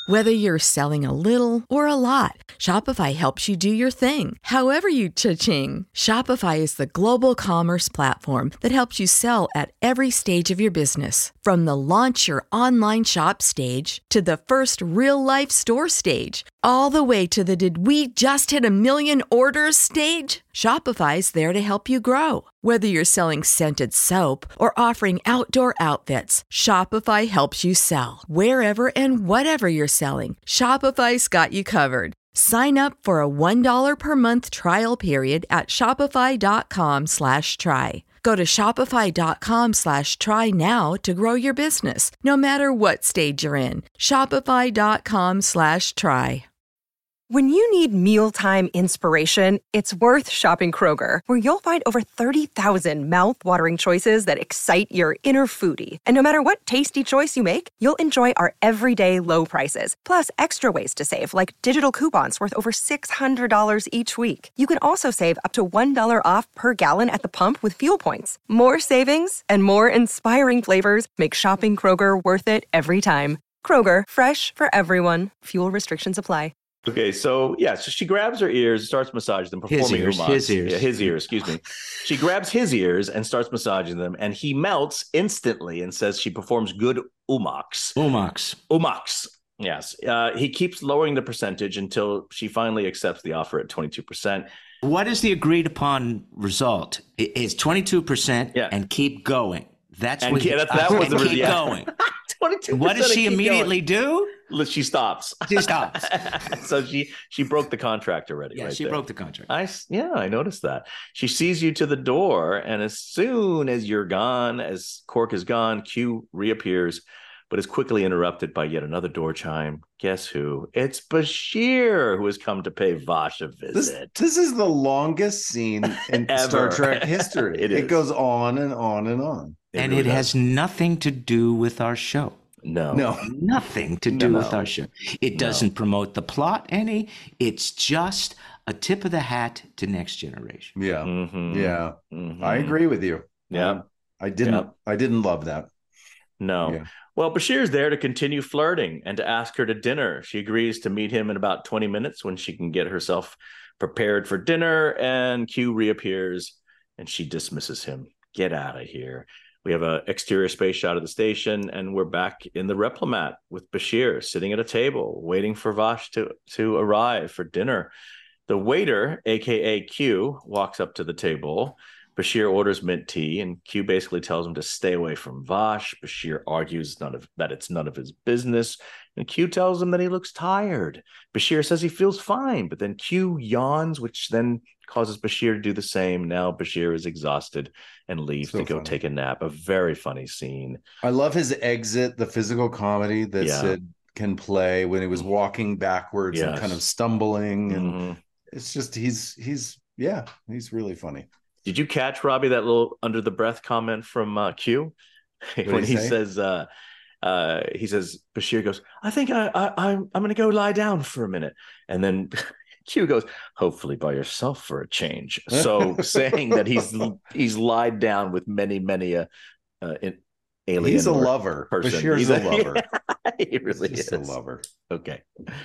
Whether you're selling a little or a lot, Shopify helps you do your thing, however you cha-ching. Shopify is the global commerce platform that helps you sell at every stage of your business. From the launch your online shop stage to the first real-life store stage, all the way to the did we just hit a million orders stage. Shopify's there to help you grow. Whether you're selling scented soap or offering outdoor outfits, Shopify helps you sell. Wherever and whatever you're selling, Shopify's got you covered. Sign up for a one dollar per month trial period at shopify.com slash try. Go to shopify.com slash try now to grow your business, no matter what stage you're in. Shopify.com slash try. When you need mealtime inspiration, it's worth shopping Kroger, where you'll find over thirty thousand mouth-watering choices that excite your inner foodie. And no matter what tasty choice you make, you'll enjoy our everyday low prices, plus extra ways to save, like digital coupons worth over six hundred dollars each week. You can also save up to one dollar off per gallon at the pump with fuel points. More savings and more inspiring flavors make shopping Kroger worth it every time. Kroger, fresh for everyone. Fuel restrictions apply. Okay, so yeah, so she grabs her ears and starts massaging them, performing his ears, umaks. his ears, yeah, his ears. Excuse me. She grabs his ears and starts massaging them, and he melts instantly and says she performs good umaks. Umaks. Umaks. Yes. Uh, he keeps lowering the percentage until she finally accepts the offer at twenty-two percent. What is the agreed upon result? It's twenty-two percent yeah. and keep going. That's and what ke- he, that, that was the keep yeah. going. twenty-two percent. What does she immediately going. do? She stops. She stops. So she she broke the contract already. Yeah, right she there. broke the contract. I yeah, I noticed that. She sees you to the door, and as soon as you're gone, as Cork is gone, Q reappears, but is quickly interrupted by yet another door chime. Guess who? It's Bashir, who has come to pay Vash a visit. This, this is the longest scene in Star Trek history. it, it goes on and on and on. It and really it does. has nothing to do with our show. No. No. Nothing to do no. with our show. It doesn't no. promote the plot any. It's just a tip of the hat to Next Generation. Yeah. Mm-hmm. Yeah. Mm-hmm. I agree with you. Yeah. Um, I didn't yeah. I didn't love that. No. Yeah. Well, Bashir's there to continue flirting and to ask her to dinner. She agrees to meet him in about twenty minutes when she can get herself prepared for dinner, and Q reappears and she dismisses him. Get out of here. We have an exterior space shot of the station, and we're back in the Replimat with Bashir sitting at a table, waiting for Vash to, to arrive for dinner. The waiter, a k a. Q, walks up to the table. Bashir orders mint tea, and Q basically tells him to stay away from Vash. Bashir argues none of, that it's none of his business, and Q tells him that he looks tired. Bashir says he feels fine, but then Q yawns, which then causes Bashir to do the same. Now Bashir is exhausted and leaves so to go funny. take a nap. A very funny scene. I love his exit, the physical comedy that yeah. Sid can play when he was walking backwards yes. and kind of stumbling. And mm-hmm. it's just, he's, he's, yeah, he's really funny. Did you catch, Robbie, that little under the breath comment from uh, Q when he, he says, uh, uh, he says, Bashir goes, I think I, I, I'm, I'm going to go lie down for a minute. And then Q goes, hopefully by yourself for a change. So saying that he's he's lied down with many, many a uh, uh, alien. He's a lover. Person. Bashir's he's a, a lover. Yeah, he really he's is a lover. Okay.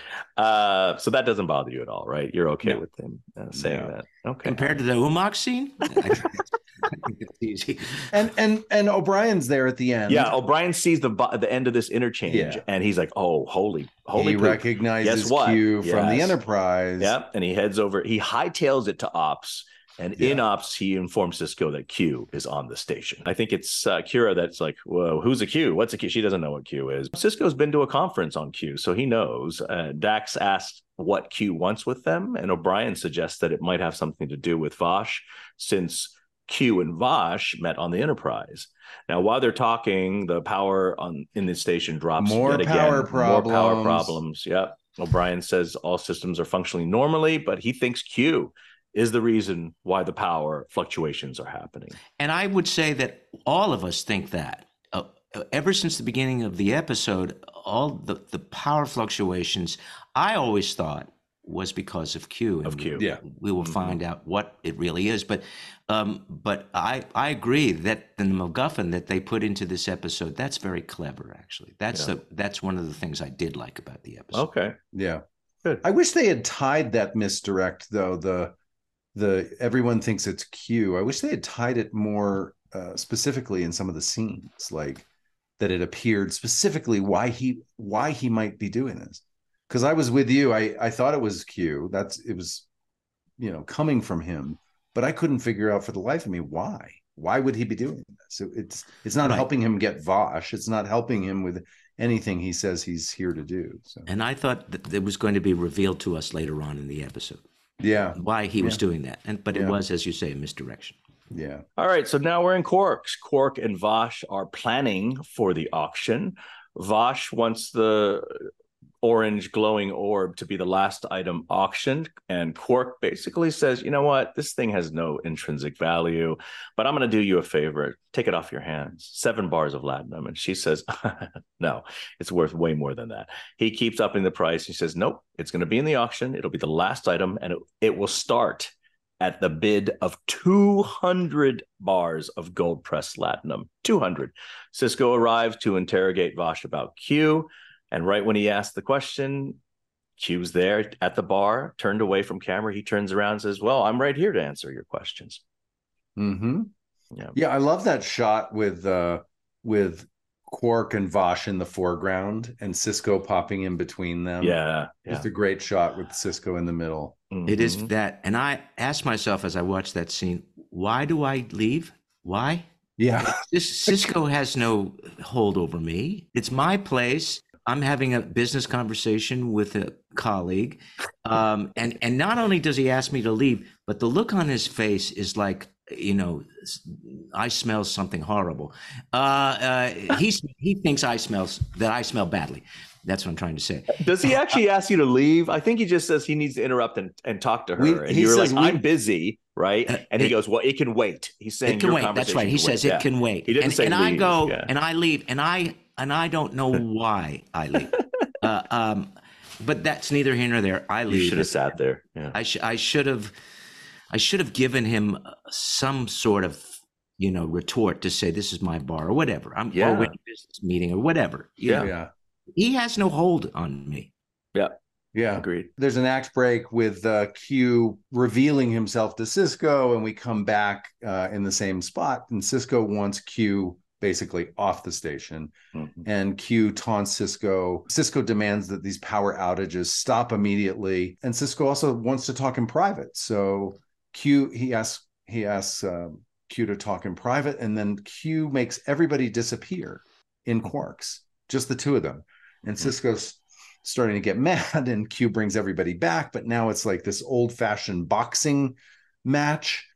Uh, so that doesn't bother you at all, right? You're okay no. with him uh, saying no. that. Okay. Compared to the Umak scene? I think it's easy. And and and O'Brien's there at the end. Yeah, O'Brien sees the the end of this interchange, yeah. and he's like, "Oh, holy, holy!" He poop. recognizes Guess what? Q yes. from the Enterprise. Yeah, and he heads over. He hightails it to Ops, and yeah. in Ops, he informs Sisko that Q is on the station. I think it's uh, Kira that's like, "Whoa, who's a Q? What's a Q?" She doesn't know what Q is. Sisko's been to a conference on Q, so he knows. Uh, Dax asked what Q wants with them, and O'Brien suggests that it might have something to do with Vash, since Q and Vash met on the Enterprise. Now, while they're talking, the power on in the station drops more yet power again. problems. More power problems. Yep. O'Brien says all systems are functioning normally, but he thinks Q is the reason why the power fluctuations are happening. And I would say that all of us think that. Uh, ever since the beginning of the episode, all the, the power fluctuations, I always thought, was because of Q. Of And Q. We, Yeah. we will Mhm. find out what it really is. But um, but I, I agree that the MacGuffin that they put into this episode, that's very clever, actually. That's Yeah. the that's one of the things I did like about the episode. Okay. Yeah. Good. I wish they had tied that misdirect though. The the everyone thinks it's Q. I wish they had tied it more uh, specifically in some of the scenes, like that it appeared specifically why he why he might be doing this. Because I was with you, I I thought it was Q. That's it was, you know, coming from him, but I couldn't figure out for the life of me why. Why would he be doing this? It, it's it's not Right. helping him get Vosh. It's not helping him with anything he says he's here to do. So And I thought that it was going to be revealed to us later on in the episode yeah, why he was Yeah. doing that. And but it Yeah. was, as you say, a misdirection. yeah. All right, so now we're in Quark's. Quark and Vosh are planning for the auction. Vosh wants the orange glowing orb to be the last item auctioned, and Quark basically says, you know what, this thing has no intrinsic value, but I'm going to do you a favor. Take it off your hands. Seven bars of latinum. And she says, no, it's worth way more than that. He keeps upping the price. He says, nope, it's going to be in the auction. It'll be the last item, and it, it will start at the bid of two hundred bars of gold pressed latinum. two hundred. Sisko arrives to interrogate Vosh about Q. And right when he asks the question, Q's there at the bar, turned away from camera. He turns around and says, well, I'm right here to answer your questions. Mm-hmm. Yeah. Yeah, I love that shot with uh with Quark and Vosh in the foreground and Sisko popping in between them. Yeah. yeah. Just a great shot with Sisko in the middle. It is Mhm. that. And I asked myself as I watched that scene, why do I leave? Why? Yeah. This Cisco has no hold over me. It's my place. I'm having a business conversation with a colleague. Um, and, and not only does he ask me to leave, but the look on his face is like, you know, I smell something horrible. Uh, uh, he's, he thinks I smell, that I smell badly. That's what I'm trying to say. Does he actually ask you to leave? I think he just says he needs to interrupt and, and talk to her. We- and he you're like, says we- I'm busy, right? Uh, And he it- goes, well, it can wait. He's saying It can your wait. That's conversation right. He can says wait. it Yeah. can wait. He didn't and say and I leave. go Yeah. and I leave and I and I don't know why I leave. uh, um, but that's neither here nor there. I You leave. should have sat there. Yeah. I, sh- I should have, I should have given him some sort of, you know, retort to say this is my bar or whatever. I'm Yeah. or we're in a business meeting or whatever. You Yeah. know, Yeah. he has no hold on me. Yeah. Agreed. There's an act break with uh, Q revealing himself to Sisko, and we come back uh, in the same spot. And Sisko wants Q basically off the station, Mhm. and Q taunts Sisko. Sisko demands that these power outages stop immediately, and Sisko also wants to talk in private. So Q he asks he asks um, Q to talk in private, and then Q makes everybody disappear in Quarks, just the two of them, and Sisko's starting to get mad, and Q brings everybody back, but now it's like this old-fashioned boxing match,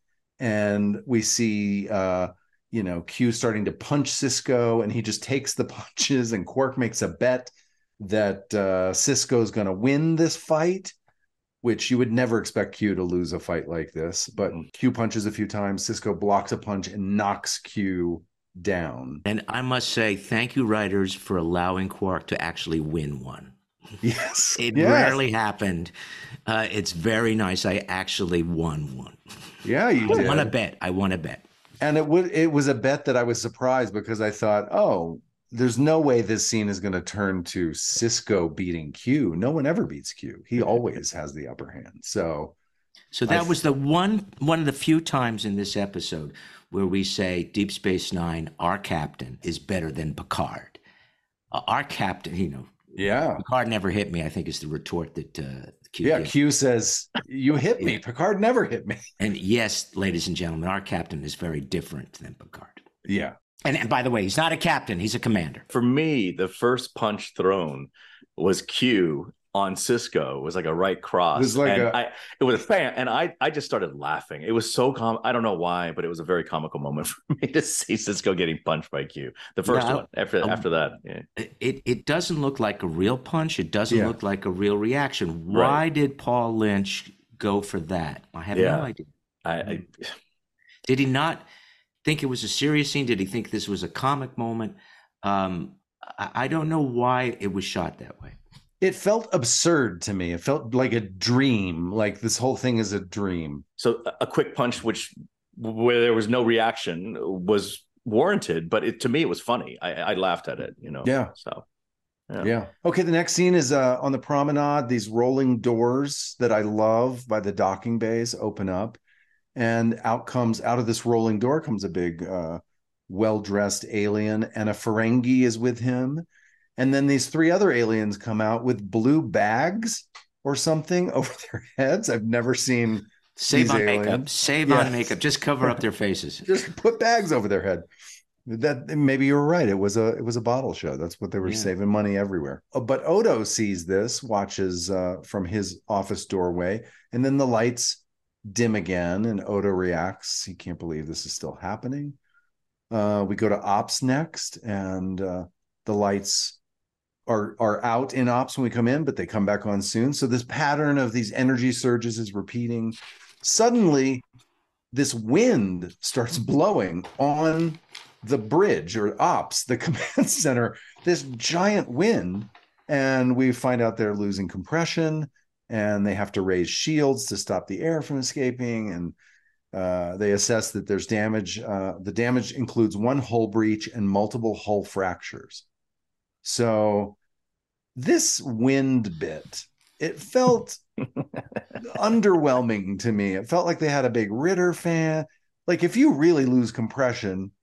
and we see uh you know Q starting to punch Sisko, and he just takes the punches, and Quark makes a bet that uh Sisko's going to win this fight, which you would never expect Q to lose a fight like this, but Mhm. Q punches a few times, Sisko blocks a punch and knocks Q down. And I must say, thank you, writers, for allowing Quark to actually win one. Yes. It Yes. rarely happened. Uh, it's very nice. I actually won one. Yeah, you I did. won a bet. I won a bet. And it would it was a bet that I was surprised, because I thought, oh, there's no way this scene is going to turn to Sisko beating Q. No one ever beats Q. He always has the upper hand. So So that I- was the one one of the few times in this episode where we say Deep Space Nine, our captain, is better than Picard. Uh, our captain, you know, yeah. Picard never hit me, I think is the retort that uh, Q Yeah, gives. Q says, you hit me. Picard never hit me. And yes, ladies and gentlemen, our captain is very different than Picard. Yeah. And, and by the way, he's not a captain, he's a commander. For me, the first punch thrown was Q on Sisko. It was like a right cross. It was like and a- I, it was a fan, and I, I just started laughing. It was so com. I don't know why, but it was a very comical moment for me to see Sisko getting punched by Q. The first Yeah, one. After um, after that, yeah. It, it doesn't look like a real punch. It doesn't Yeah. look like a real reaction. Why Right. did Paul Lynch go for that? I have Yeah. no idea. I, I Did he not think it was a serious scene? Did he think this was a comic moment? Um, I, I don't know why it was shot that way. It felt absurd to me. It felt like a dream, like this whole thing is a dream. So a quick punch, which where there was no reaction, was warranted, but it, to me, it was funny. I, I laughed at it, you know? Yeah. So, yeah. yeah. Okay. The next scene is uh, on the promenade. These rolling doors that I love by the docking bays open up, and out comes, out of this rolling door comes a big, uh, well-dressed alien, and a Ferengi is with him. And then these three other aliens come out with blue bags or something over their heads. I've never seen. Save on aliens. makeup. Save yeah. on makeup. Just cover up their faces. Just put bags over their head. That maybe you were right. It was a it was a bottle show. That's what they were yeah. saving money everywhere. But Odo sees this, watches uh, from his office doorway, and then the lights dim again, and Odo reacts. He can't believe this is still happening. Uh, we go to Ops next, and uh, the lights are are out in Ops when we come in, but they come back on soon. So this pattern of these energy surges is repeating. Suddenly, this wind starts blowing on the bridge or Ops, the command center, this giant wind. And we find out they're losing compression, and they have to raise shields to stop the air from escaping. And uh, they assess that there's damage. Uh, the damage includes one hull breach and multiple hull fractures. So this wind bit, it felt underwhelming to me. It felt like they had a big Ritter fan. Like if you really lose compression,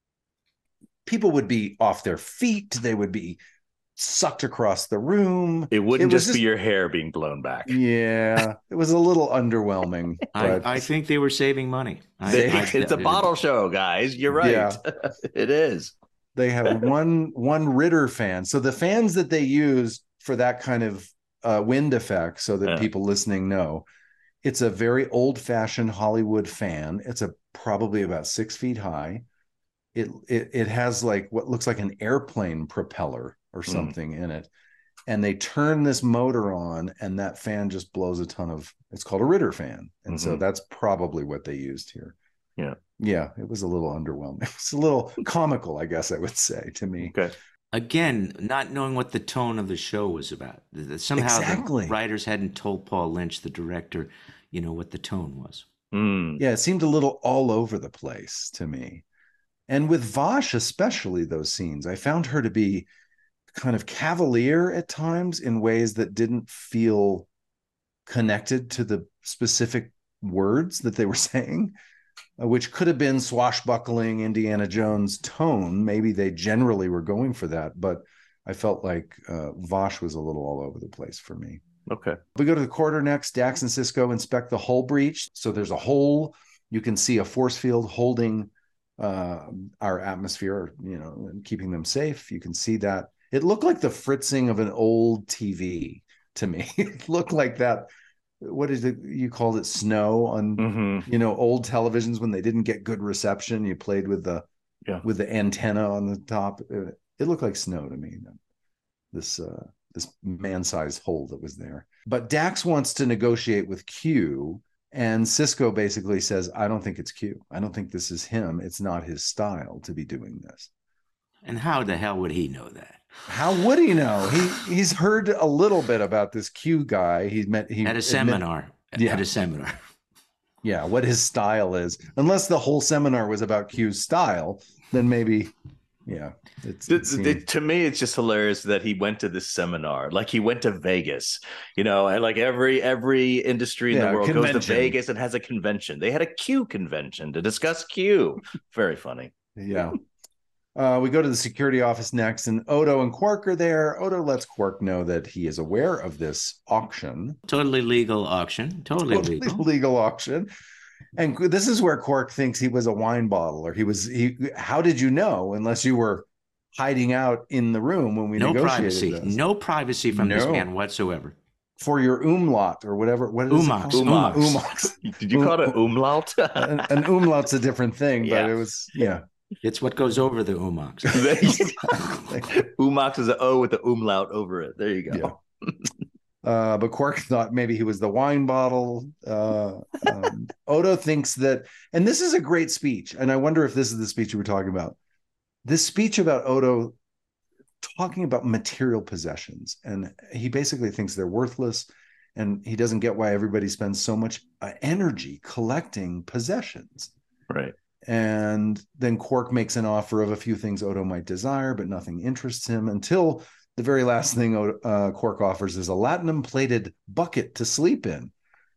people would be off their feet. They would be sucked across the room. It wouldn't it just, just be your hair being blown back. Yeah, it was a little underwhelming. I, I think they were saving money. I, they, I, it's a bottle show, guys. You're right. Yeah. It is. They have one one Ritter fan. So the fans that they use for that kind of uh, wind effect, so that yeah. people listening know, it's a very old-fashioned Hollywood fan. It's a probably about six feet high. It it it has like what looks like an airplane propeller or something mm. in it. And they turn this motor on, and that fan just blows a ton of, it's called a Ritter fan. And mm-hmm. so that's probably what they used here. Yeah. Yeah, it was a little underwhelming. It's a little comical, I guess I would say, to me. Okay. Again, not knowing what the tone of the show was about. Somehow exactly. the writers hadn't told Paul Lynch, the director, you know, what the tone was. Mm. Yeah, it seemed a little all over the place to me. And with Vash, especially those scenes, I found her to be kind of cavalier at times in ways that didn't feel connected to the specific words that they were saying, which could have been swashbuckling Indiana Jones tone. Maybe they generally were going for that, but I felt like uh, Vash was a little all over the place for me. Okay. We go to the quarter next. Dax and Sisko inspect the hull breach. So there's a hole. You can see a force field holding uh, our atmosphere, you know, and keeping them safe. You can see that. It looked like the fritzing of an old T V to me. It looked like that. What is it? You called it snow on, mm-hmm. you know, old televisions when they didn't get good reception. You played with the, yeah. with the antenna on the top. It, it looked like snow to me. This, uh, this man-sized hole that was there. But Dax wants to negotiate with Q, and Sisko basically says, "I don't think it's Q. I don't think this is him. It's not his style to be doing this." And how the hell would he know that? How would he know? He he's heard a little bit about this Q guy. He met he at a seminar. Met, yeah. At a seminar. Yeah, what his style is. Unless the whole seminar was about Q's style, then maybe, yeah. It's, it, it seemed... it, to me, it's just hilarious that he went to this seminar, like he went to Vegas, you know, and like every every industry in yeah, the world convention. goes to Vegas and has a convention. They had a Q convention to discuss Q. Very funny. Yeah. Uh, we go to the security office next, and Odo and Quark are there. Odo lets Quark know that he is aware of this auction. Totally legal auction. Totally, totally legal. legal auction. And this is where Quark thinks he was a wine bottle, or he was. He. How did you know? Unless you were hiding out in the room when we no negotiated privacy. this. No privacy from no. this man whatsoever. For your umlaut or whatever. What is Umox. it Umox. Umox. Did you call it umlaut? an, an umlaut's a different thing, but yeah. it was yeah. It's what goes over the umox. Umox is an O with the umlaut over it. There you go. Yeah. Uh, but Quark thought maybe he was the wine bottle. Uh, um, Odo thinks that, and this is a great speech, and I wonder if this is the speech you were talking about. This speech about Odo talking about material possessions. And he basically thinks they're worthless. And he doesn't get why everybody spends so much uh, energy collecting possessions. Right. And then Quark makes an offer of a few things Odo might desire, but nothing interests him until the very last thing uh, Quark offers is a latinum-plated bucket to sleep in.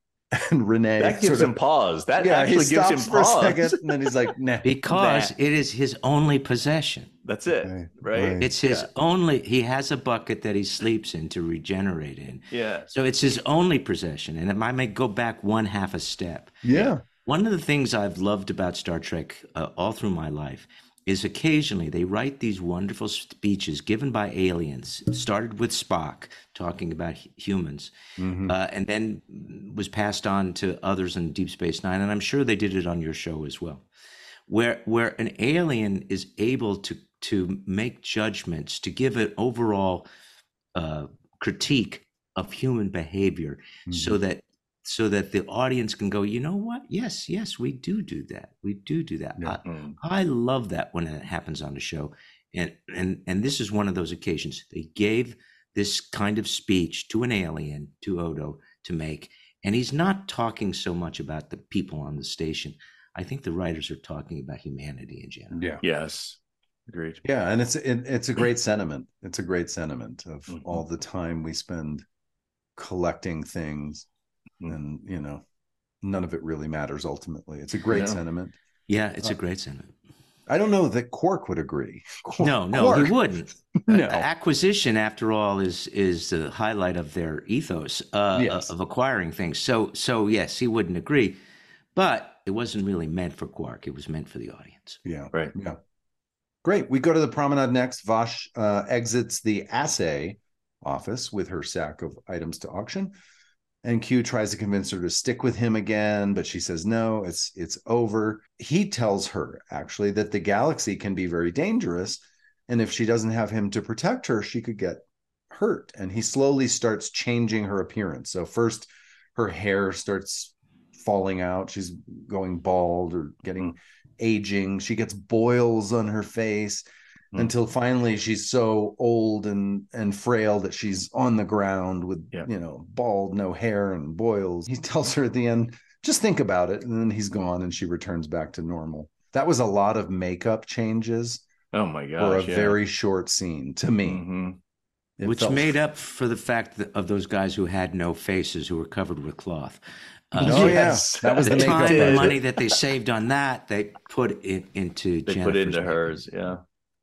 And Renee that gives sort him of, pause. That yeah, actually he gives stops him for pause. a second, and then he's like, nah. Because Nah. it is his only possession. That's it, Right, right? right. It's his Yeah. only, he has a bucket that he sleeps in to regenerate in. Yeah. So it's his only possession. And if I may go back one half a step, Yeah. one of the things I've loved about Star Trek uh, all through my life is occasionally they write these wonderful speeches given by aliens. It started with Spock talking about hu- humans, Mm-hmm. uh, and then was passed on to others in Deep Space Nine, and I'm sure they did it on your show as well, where where an alien is able to to make judgments, to give an overall uh, critique of human behavior, so that so that the audience can go, you know what? Yes, yes, we do do that. We do do that. Yeah. I, Mm. I love that when it happens on the show, and and and this is one of those occasions. They gave this kind of speech to an alien, to Odo, to make, and he's not talking so much about the people on the station. I think the writers are talking about humanity in general. Yeah. Yes. Agreed. Yeah. And it's it, it's a great sentiment. It's a great sentiment of Mhm. all the time we spend collecting things, Mhm. and you know, none of it really matters ultimately. It's a great No. sentiment. Yeah, it's a great sentiment. I don't know that Quark would agree. Quark, No, no, Quark, he wouldn't. No. Uh, acquisition, after all, is is the highlight of their ethos uh, Yes. of acquiring things. So, so yes, he wouldn't agree, but it wasn't really meant for Quark. It was meant for the audience. Yeah. Right. Yeah. Great. We go to the promenade next. Vosh uh, exits the assay office with her sack of items to auction. And Q tries to convince her to stick with him again, but she says no, it's it's over. He tells her actually that the galaxy can be very dangerous, and if she doesn't have him to protect her, she could get hurt. And he slowly starts changing her appearance. So first her hair starts falling out, she's going bald or getting aging. She gets boils on her face. Mm. Until finally she's so old and and frail that she's on the ground with, Yeah. you know, bald, no hair, and boils. He tells her at the end, just think about it. And then he's gone and she returns back to normal. That was a lot of makeup changes Oh my gosh. for a yeah. very short scene to me. Mhm. It Which felt- made up for the fact that, of those guys who had no faces, who were covered with cloth. Uh, Oh, Yes. yeah. That was the, the makeup. time budget. and money that they saved on that, they put it into They Jennifer's put into makeup. hers. Yeah.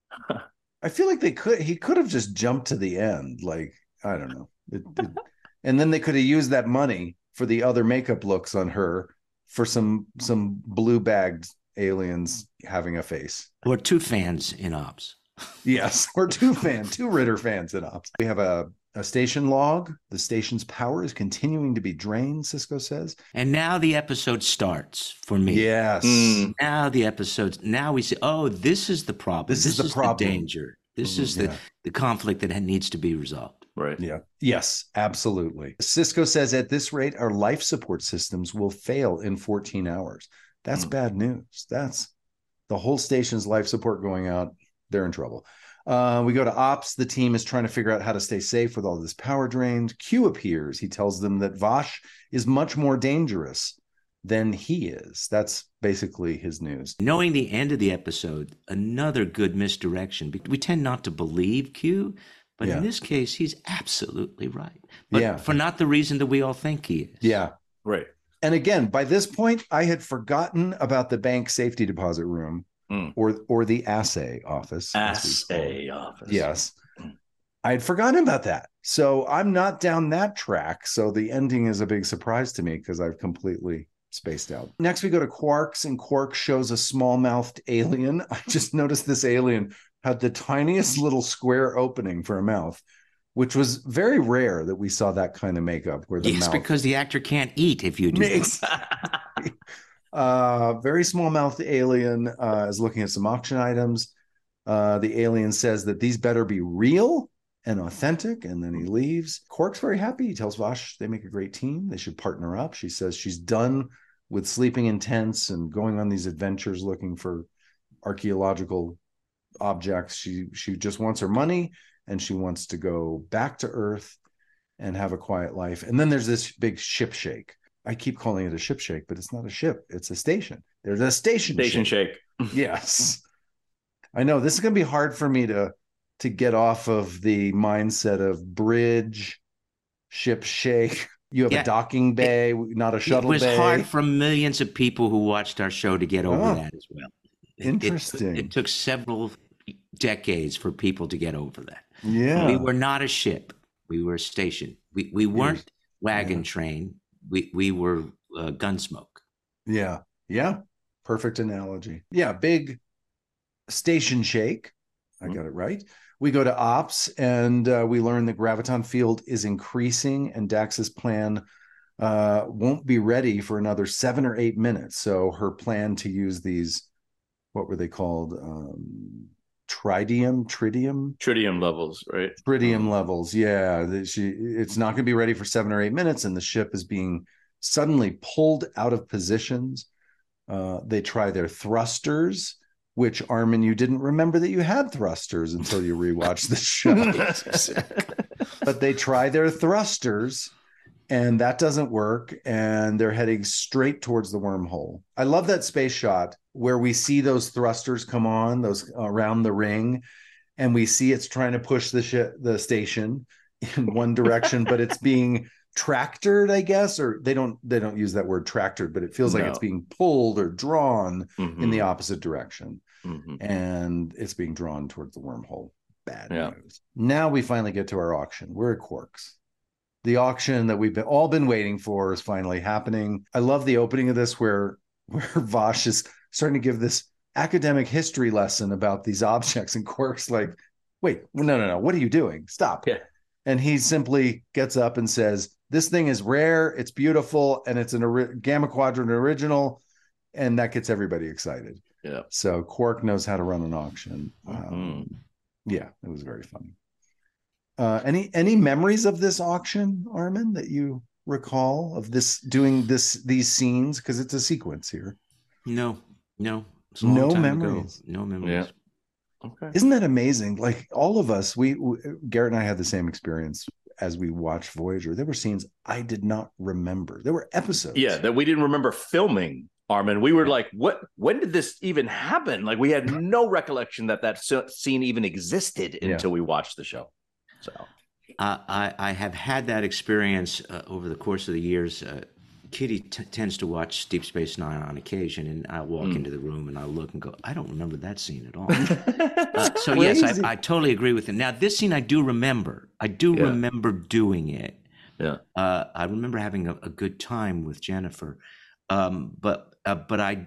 I feel like they could, he could have just jumped to the end. Like, I don't know. It, it, and then they could have used that money for the other makeup looks on her for some, some blue bagged aliens having a face. Or two fans in ops. Yes. Or two fan, two Ritter fans in ops. We have a, a station log. The station's power is continuing to be drained, Cisco says. And now the episode starts for me. Yes. Mm. Now the episode, now we say, oh, this is the problem. This is the problem. danger. This Mhm, is the, yeah. the conflict that needs to be resolved. Right. Yeah. Yes, absolutely. Cisco says at this rate, our life support systems will fail in fourteen hours. That's Mm. bad news. That's the whole station's life support going out. They're in trouble. Uh, we go to ops. The team is trying to figure out how to stay safe with all this power drained. Q appears. He tells them that Vosh is much more dangerous than he is. That's basically his news. Knowing the end of the episode, another good misdirection. We tend not to believe Q, but Yeah. in this case, he's absolutely right. But Yeah. for not the reason that we all think he is. Yeah. Right. And again, by this point, I had forgotten about the bank safety deposit room Mm. or or the assay office. as we call it. Assay office. Yes. I had forgotten about that. So I'm not down that track. So the ending is a big surprise to me because I've completely spaced out. Next, we go to Quarks, and Quark shows a small-mouthed alien. I just noticed this alien had the tiniest little square opening for a mouth, which was very rare that we saw that kind of makeup where the Yes, mouth because the actor can't eat if you do. makes uh very small-mouthed alien uh is looking at some auction items. Uh the alien says that these better be real and authentic, and then he leaves. Quark's very happy. He tells Vosh they make a great team, they should partner up. She says she's done with sleeping in tents and going on these adventures looking for archaeological objects. She she just wants her money and she wants to go back to Earth and have a quiet life. And then there's this big ship shake. I keep calling it a ship shake, but it's not a ship. It's a station. There's a station Station shake. shake. Yes. I know this is going to be hard for me to, to get off of the mindset of bridge, ship shake. You have Yeah. a docking bay, It- not a shuttle It was bay. hard for millions of people who watched our show to get over Oh, that as well. It- interesting. It, it took several decades for people to get over that. Yeah. We were not a ship. We were a station. We we weren't wagon yeah. train. We we were uh, Gunsmoke. Yeah. Yeah. Perfect analogy. Yeah. Big station shake. I got it right. We go to ops and uh, we learn the graviton field is increasing and Dax's plan uh, won't be ready for another seven or eight minutes. So her plan to use these, what were they called? Um, tridium, tritium, Tritium levels, right? tritium levels. Yeah. the- She, it's not going to be ready for seven or eight minutes. And the ship is being suddenly pulled out of positions. Uh, they try their thrusters, which, Armin, you didn't remember that you had thrusters until you rewatched the show. But they try their thrusters, and that doesn't work. And they're heading straight towards the wormhole. I love that space shot where we see those thrusters come on, those around the ring, and we see it's trying to push the ship, the station in one direction, but it's being tractored, I guess, or they don't they don't use that word tractored, but it feels like No. it's being pulled or drawn Mhm. in the opposite direction, Mhm. and it's being drawn towards the wormhole. Bad Yeah. news. Now we finally get to our auction. We're at Quarks. The auction that we've been, all been waiting for is finally happening. I love the opening of this where where Vosh is starting to give this academic history lesson about these objects, and Quark's like, wait, no, no, no, what are you doing? Stop. Yeah. And he simply gets up and says, this thing is rare, it's beautiful, and it's an ori- Gamma Quadrant original, and that gets everybody excited. Yeah. So Quark knows how to run an auction. Mhm. Um, yeah, it was very funny. Uh, any any memories of this auction, Armin, that you recall of this doing this these scenes? Because it's a sequence here. No, no, it's a long No time ago. memories. No memories. Yeah. Okay. Isn't that amazing? Like all of us, we, we Garrett and I had the same experience as we watched Voyager. There were scenes I did not remember. There were episodes. Yeah, that we didn't remember filming, Armin. We were like, what? When did this even happen? Like, we had no recollection that that s- scene even existed Yeah. until we watched the show. So, Uh, I, I have had that experience uh, over the course of the years. Uh, Kitty t- tends to watch Deep Space Nine on occasion, and I walk Mm. into the room and I look and go, I don't remember that scene at all. uh, so yes, crazy. I, I totally agree with him. Now, this scene I do remember. I do Yeah. remember doing it. yeah. Uh, I remember having a, a good time with Jennifer, um, but uh, but I.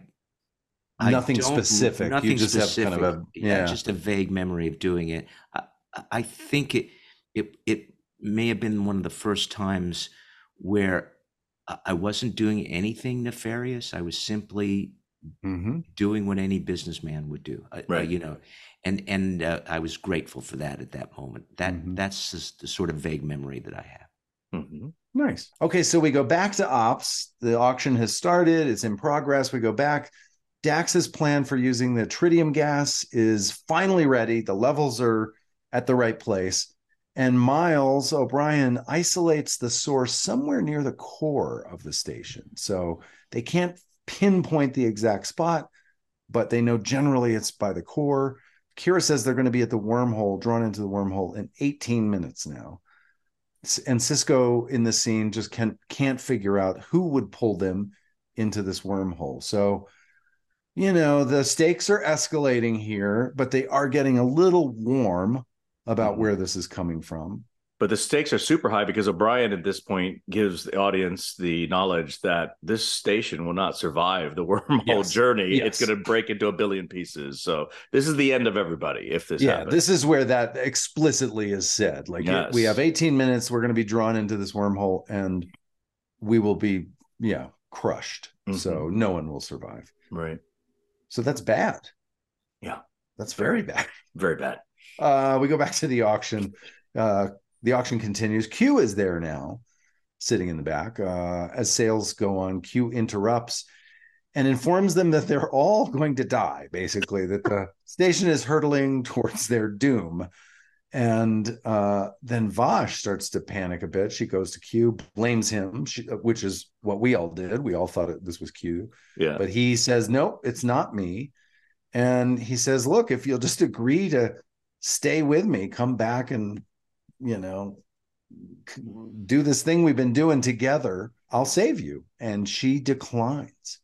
I Nothing don't- specific. You Nothing just have specific. kind of a- yeah. just a vague memory of doing it. I, I think it it it may have been one of the first times where I- I wasn't doing anything nefarious. I was simply Mhm. doing what any businessman would do. I- I- Right. you know, and and uh, I was grateful for that at that moment. That Mhm. that's just the sort of vague memory that I have. Mhm. Nice. Okay, so we go back to ops. The auction has started. It's in progress. We go back. Dax's plan for using the tritium gas is finally ready. The levels are at the right place. And Miles O'Brien isolates the source somewhere near the core of the station. So they can't pinpoint the exact spot, but they know generally it's by the core. Kira says they're going to be at the wormhole, drawn into the wormhole in eighteen minutes now. S- And Cisco in the scene just can, can't figure out who would pull them into this wormhole. So, you know, the stakes are escalating here, but they are getting a little warm about Mhm. where this is coming from. But the stakes are super high because O'Brien at this point gives the audience the knowledge that this station will not survive the wormhole Yes. journey. Yes. It's going to break into a billion pieces. So this is the end of everybody if this Yeah, happens. this is where that explicitly is said. Like, Yes. we have eighteen minutes, we're going to be drawn into this wormhole, and we will be, yeah, crushed. Mhm. So no one will survive. Right. So that's bad. Yeah. That's very bad. Very bad. Uh, we go back to the auction. Uh, the auction continues. Q is there now, sitting in the back. Uh, as sales go on, Q interrupts and informs them that they're all going to die, basically, that the station is hurtling towards their doom. And uh, then Vash starts to panic a bit. She goes to Q, blames him, she, which is what we all did. We all thought it, this was Q. Yeah. But he says, nope, it's not me. And he says, look, if you'll just agree to stay with me, come back and, you know, do this thing we've been doing together, I'll save you. And she declines.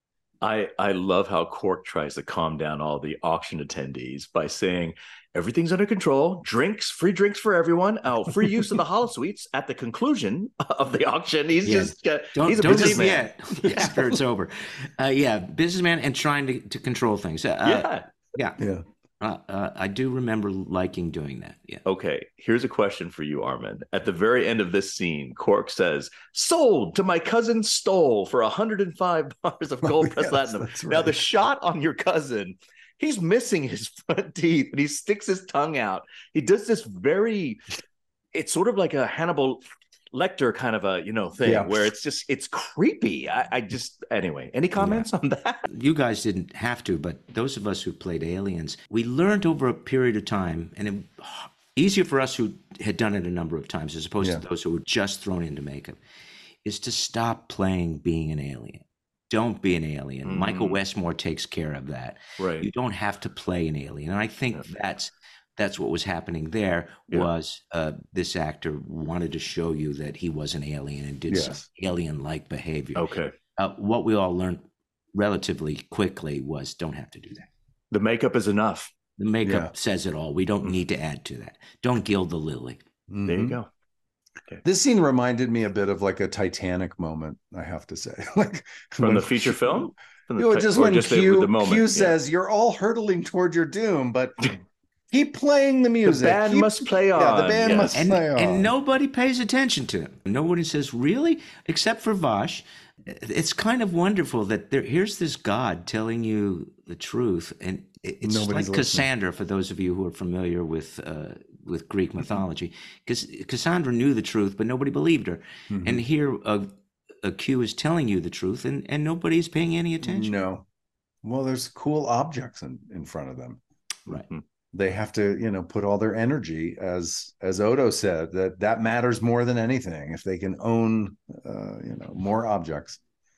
I, I love how Quark tries to calm down all the auction attendees by saying everything's under control, drinks, free drinks for everyone, oh, free use of the holosuites at the conclusion of the auction. He's Yeah. just uh, Don't, he's a don't businessman. just yet after it's over. Uh, yeah, businessman and trying to, to control things. Uh, Yeah. yeah, Yeah. Uh, uh, I do remember liking doing that. Yeah. Okay, here's a question for you, Armin. At the very end of this scene, Quark says, sold to my cousin Stoll for one hundred five bars of gold pressed Yes, platinum. that's Now, right. the shot on your cousin, he's missing his front teeth, and he sticks his tongue out. He does this very, it's sort of like a Hannibal Lecter kind of a, you know, thing Yeah. where it's just, it's creepy. I, I just, anyway, any comments on that? You guys didn't have to, but those of us who played aliens, we learned over a period of time, and it, easier for us who had done it a number of times as opposed Yeah. to those who were just thrown into makeup, is to stop playing being an alien. Don't be an alien. Mm. Michael Westmore takes care of that. Right. You don't have to play an alien. And I think Yeah. that's that's what was happening there. Yeah. Was uh, this actor wanted to show you that he was an alien and did Yes. some alien-like behavior. Okay. Uh, what we all learned relatively quickly was don't have to do that. The makeup is enough. The makeup Yeah. says it all. We don't Mm. need to add to that. Don't gild the lily. There you Mhm. go. This scene reminded me a bit of like a Titanic moment, I have to say. Like From when- the feature film? From the You know, ti- just or when just the- Q, the moment? Q Yeah. says, you're all hurtling toward your doom, but keep playing the The music. band Keep- must play on. Yeah, the band yes. must And, play on. and nobody pays attention to him. Nobody says, really? Except for Vash. It's kind of wonderful that there, here's this God telling you the truth. And it- it's Nobody's like listening. Cassandra, for those of you who are familiar with uh, with Greek mythology. Because Cassandra knew the truth, but nobody believed her. Mhm. And here a, a Q is telling you the truth, and, and nobody's paying any attention. No. Well, there's cool objects in, in front of them. Right. Mhm. They have to, you know, put all their energy, as as Odo said, that that matters more than anything. If they can own, uh, you know, more objects.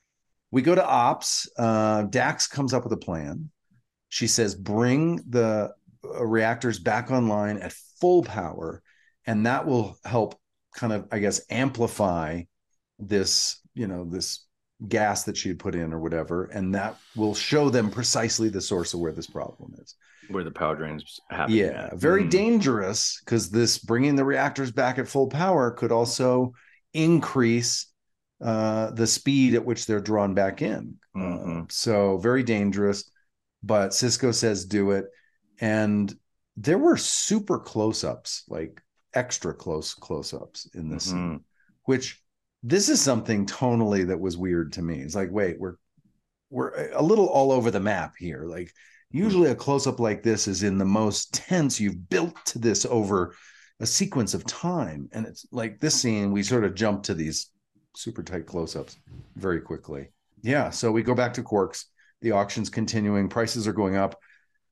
We go to Ops. Uh, Dax comes up with a plan. She says, bring the uh, reactors back online at full power, and that will help kind of, I guess, amplify this, you know, this gas that she had put in or whatever, and that will show them precisely the source of where this problem is. Where the power drains happen. Yeah, very Mm. dangerous, because this bringing the reactors back at full power could also increase uh, the speed at which they're drawn back in. Mhm. Uh, so very dangerous. But Cisco says do it, and there were super close-ups, like extra close close-ups in this Mhm. scene, which this is something tonally that was weird to me. It's like, wait, we're we're a little all over the map here. Like usually a close-up like this is in the most tense. You've built to this over a sequence of time, and it's like this scene, we sort of jump to these super tight close-ups very quickly. Yeah, so we go back to Quarks. The auction's continuing. Prices are going up.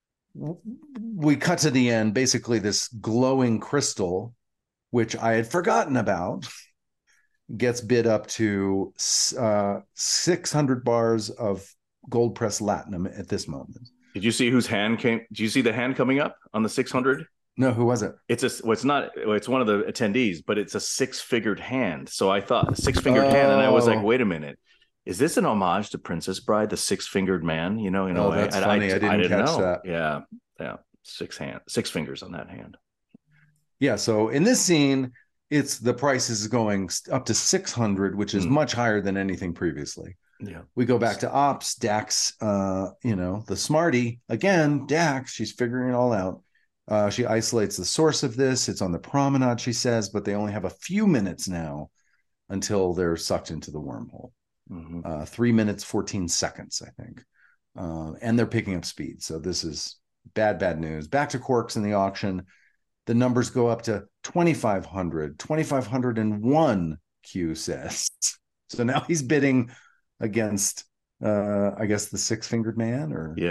We cut to the end. Basically, this glowing crystal, which I had forgotten about, gets bid up to uh, six hundred bars of gold pressed latinum at this moment. Did you see whose hand came? Did you see the hand coming up on the six hundred? No, who was it? It's a. Well, it's not. Well, it's one of the attendees, but it's a six-figured hand. So I thought six-fingered hand, and I was like, Oh. wait a minute. Is this an homage to Princess Bride, the six-fingered man? You know, in a Oh, way. that's And funny. I didn't catch know. that. Yeah, yeah. Six hand, six fingers on that hand. Yeah, so in this scene, it's the price is going up to six hundred, which is Mm. much higher than anything previously. Yeah. We go back to Ops. Dax, uh, you know, the smarty again. Dax, she's figuring it all out. Uh, she isolates the source of this. It's on the promenade, she says, but they only have a few minutes now until they're sucked into the wormhole. Mhm. Uh, three minutes, fourteen seconds, I think. Uh, and they're picking up speed. So this is bad, bad news. Back to Quarks in the auction. The numbers go up to twenty-five hundred, twenty-five hundred one, Q says. So now he's bidding against, uh, I guess, the six-fingered man, or Yeah.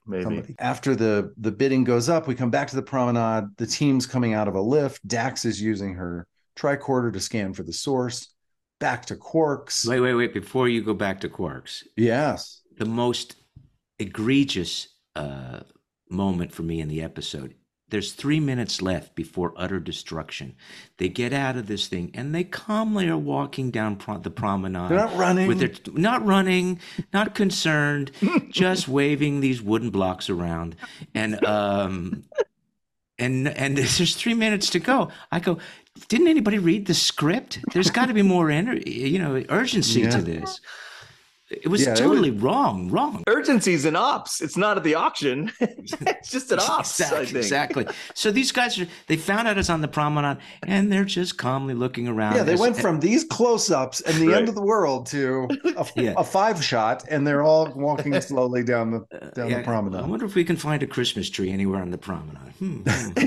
maybe. Somebody. After the the bidding goes up, we come back to the promenade. The team's coming out of a lift. Dax is using her tricorder to scan for the source. Back to Quarks. Wait, wait, wait. Before you go back to Quarks. Yes. The most egregious uh, moment for me in the episode. There's three minutes left before utter destruction. They get out of this thing and they calmly are walking down pro- the promenade. They're not running. With their, not running, not concerned, just waving these wooden blocks around. And um, and and there's three minutes to go. I go, didn't anybody read the script? There's got to be more ener- you know, urgency yeah. to this. It was Yeah, totally it was, wrong, wrong. Urgency's in ops. It's not at the auction. It's just at ops, exactly, I think. Exactly. So these guys, are they found out it's on the promenade, and they're just calmly looking around. Yeah, they as, went from these close-ups and the Right. end of the world to a, Yeah. a five shot, and they're all walking slowly down the down yeah, the promenade. I wonder if we can find a Christmas tree anywhere on the promenade. Hmm,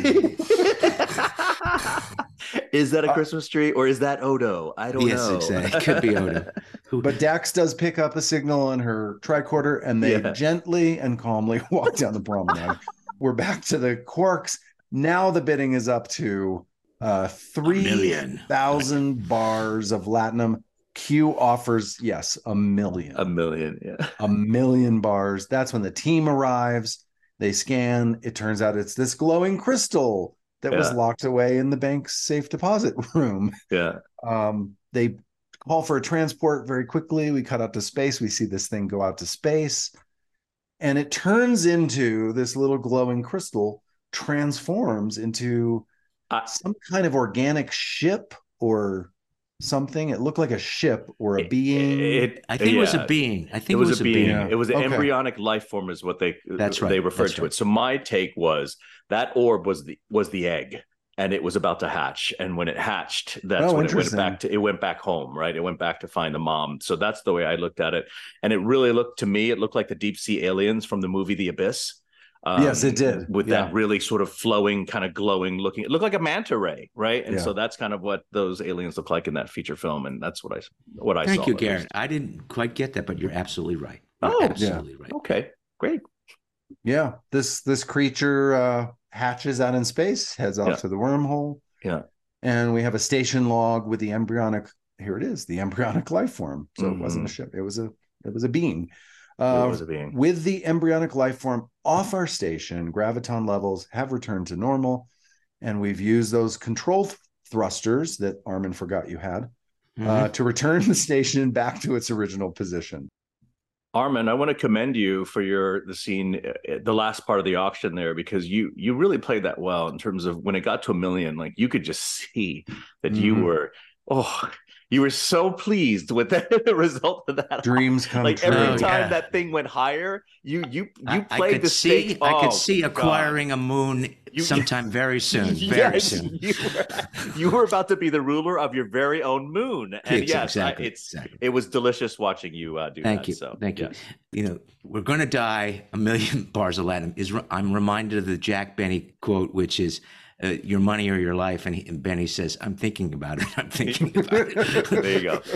hmm. Is that a Christmas tree or is that Odo? I don't yes, know. exactly. It could be Odo. Who, But Dax does pick up a signal on her tricorder, and they Yeah. gently and calmly walk down the promenade. We're back to the Quarks. Now the bidding is up to uh, three million. thousand bars of latinum. Q offers, yes, a million. A million, yeah. a million bars. That's when the team arrives. They scan. It turns out it's this glowing crystal that was Yeah. locked away in the bank's safe deposit room. Yeah. Um, they call for a transport very quickly. We cut out to space. We see this thing go out to space. And it turns into this little glowing crystal, transforms into I- some kind of organic ship or something. It looked like a ship or a being. It, I think it was yeah. a being. I It think was, a being. Yeah. It was an Okay. embryonic life form, is what they That's right. they referred That's to right. it. So my take was that orb was the was the egg, and it was about to hatch. And when it hatched, that's Oh, when it went interesting. back to it went back home, right? It went back to find the mom. So that's the way I looked at it, and it really looked to me, it looked like the deep sea aliens from the movie The Abyss. Um, Yes, it did. with Yeah. that really sort of flowing, kind of glowing looking. It looked like a manta ray, right? And Yeah. so that's kind of what those aliens look like in that feature film, and that's what I what I Thank saw. you, at Garrett. least. I didn't quite get that, but you're absolutely right. You're Oh, absolutely right. Okay, great. Yeah, this this creature uh, hatches out in space, heads off Yeah. to the wormhole, Yeah. and we have a station log with the embryonic. Here it is, the embryonic life form. So it wasn't a ship; it was a it was a being. Uh, It was a being. With the embryonic life form off our station, graviton levels have returned to normal, and we've used those control th- thrusters that Armin forgot you had Mhm. uh, to return the station back to its original position. Armin, I want to commend you for your the scene, uh, the last part of the auction there, because you you really played that well in terms of when it got to a million. Like you could just see that you Mhm. were oh you were so pleased with the, the result of that. Dreams come Like true. every Oh, time yeah. that thing went higher, you you you I, I played could the see. stake. I Oh, could see God. acquiring a moon You- sometime very soon. Very Yes, soon. You were, you were about to be the ruler of your very own moon, and Yes, yes, exactly, I, it's exactly. it was delicious watching you uh, do Thank that. you. So Thank you. yes. You know, we're going to die a million bars of latinum. Is I'm reminded of the Jack Benny quote, which is uh, "Your money or your life," and, he, and Benny says, "I'm thinking about it. I'm thinking about it." There you go.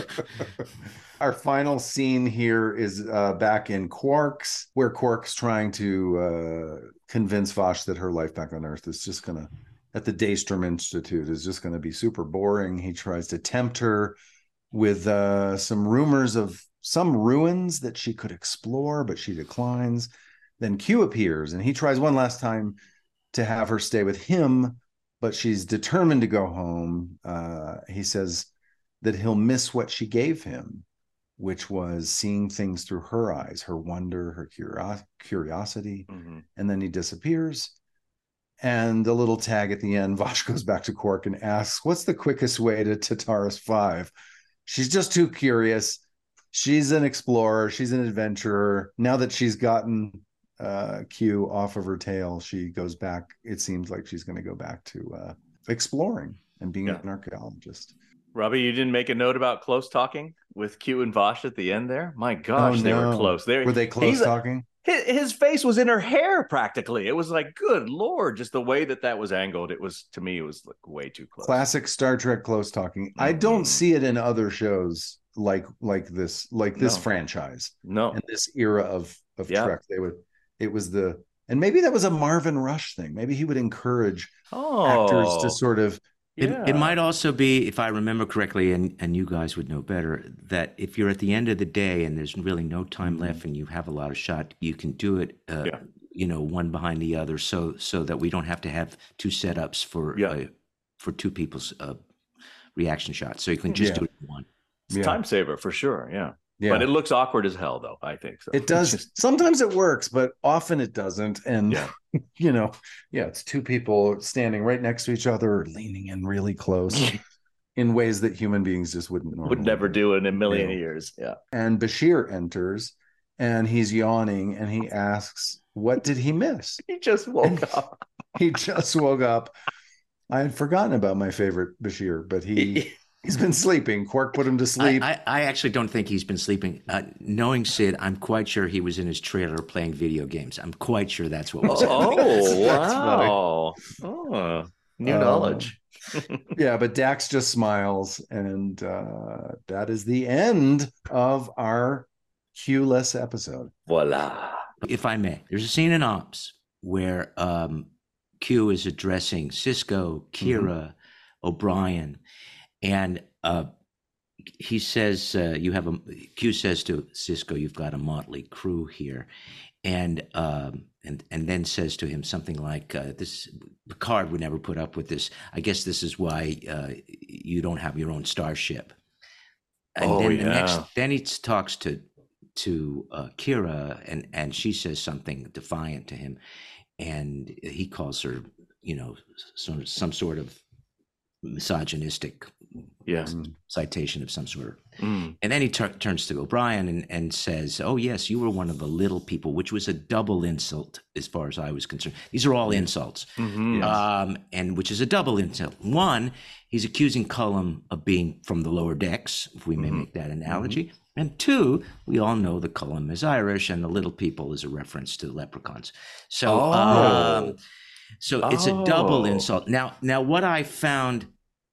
Our final scene here is uh, back in Quarks, where Quark's trying to uh, convince Vosh that her life back on Earth is just going to, at the Daystrom Institute, is just going to be super boring. He tries to tempt her with uh, some rumors of some ruins that she could explore, but she declines. Then Q appears, and he tries one last time to have her stay with him, but she's determined to go home. Uh, he says that he'll miss what she gave him, which was seeing things through her eyes, her wonder, her curio- curiosity. Mhm. And then he disappears. And the little tag at the end, Vosh goes back to Quark and asks, what's the quickest way to Tataris five? She's just too curious. She's an explorer. She's an adventurer. Now that she's gotten uh, Q off of her tail, she goes back. It seems like she's going to go back to uh, exploring and being Yeah. an archaeologist. Robbie, you didn't make a note about close talking with Q and Vosh at the end there? My gosh, Oh, they were no. close. They Were they close he's a- talking? his, his face was in her hair practically. It was like, good Lord, just the way that that was angled. It was, to me, it was like way too close. Classic Star Trek close talking. I don't Mhm. see it in other shows like like this like this No. franchise No. and this era of of Yeah. Trek. They would It was the, and maybe that was a Marvin Rush thing. Maybe he would encourage Oh, actors to sort of, It, yeah. it might also be, if I remember correctly, and, and you guys would know better, that if you're at the end of the day and there's really no time left and you have a lot of shot, you can do it, uh, Yeah. you know, one behind the other, so so that we don't have to have two setups for Yeah. uh, for two people's uh, reaction shots. So you can just Yeah. do it in one. It's a Yeah. time saver for sure. Yeah. yeah. But it looks awkward as hell, though, I think so. It does. It's just- Sometimes it works, but often it doesn't. And, Yeah. you know, yeah, it's two people standing right next to each other, leaning in really close in ways that human beings just wouldn't normally would never do in a million Yeah. years. Yeah. And Bashir enters and he's yawning and he asks, what did he miss? He just woke up. He just woke up. I had forgotten about my favorite Bashir, but he he's been sleeping. Quark put him to I, sleep. I, I actually don't think he's been sleeping. Uh, knowing Sid, I'm quite sure he was in his trailer playing video games. I'm quite sure that's what was happening. Oh, That's funny. wow. Oh, new Um, knowledge. Yeah, but Dax just smiles, and uh, that is the end of our Q-less episode. Voila. If I may, there's a scene in Ops where um, Q is addressing Cisco, Kira, O'Brien, and uh, he says, uh, "You have a." Q says to Cisco, "You've got a motley crew here," and um, and and then says to him something like, uh, "This Picard would never put up with this. I guess this is why uh, you don't have your own starship." And Oh, then the yeah. next, then he talks to to uh, Kira, and and she says something defiant to him, and he calls her, you know, some some sort of misogynistic Yes. citation of some sort. Mm. And then he tur- turns to O'Brien and, and says, "Oh yes, you were one of the little people," which was a double insult as far as I was concerned. These are all insults, Mhm. um, and which is a double insult. One, he's accusing Cullum of being from the lower decks, if we may Mhm. make that analogy. And two, we all know that Cullum is Irish, and the little people is a reference to leprechauns. So, Oh. um, so it's a double Oh. insult. Now, now, what I found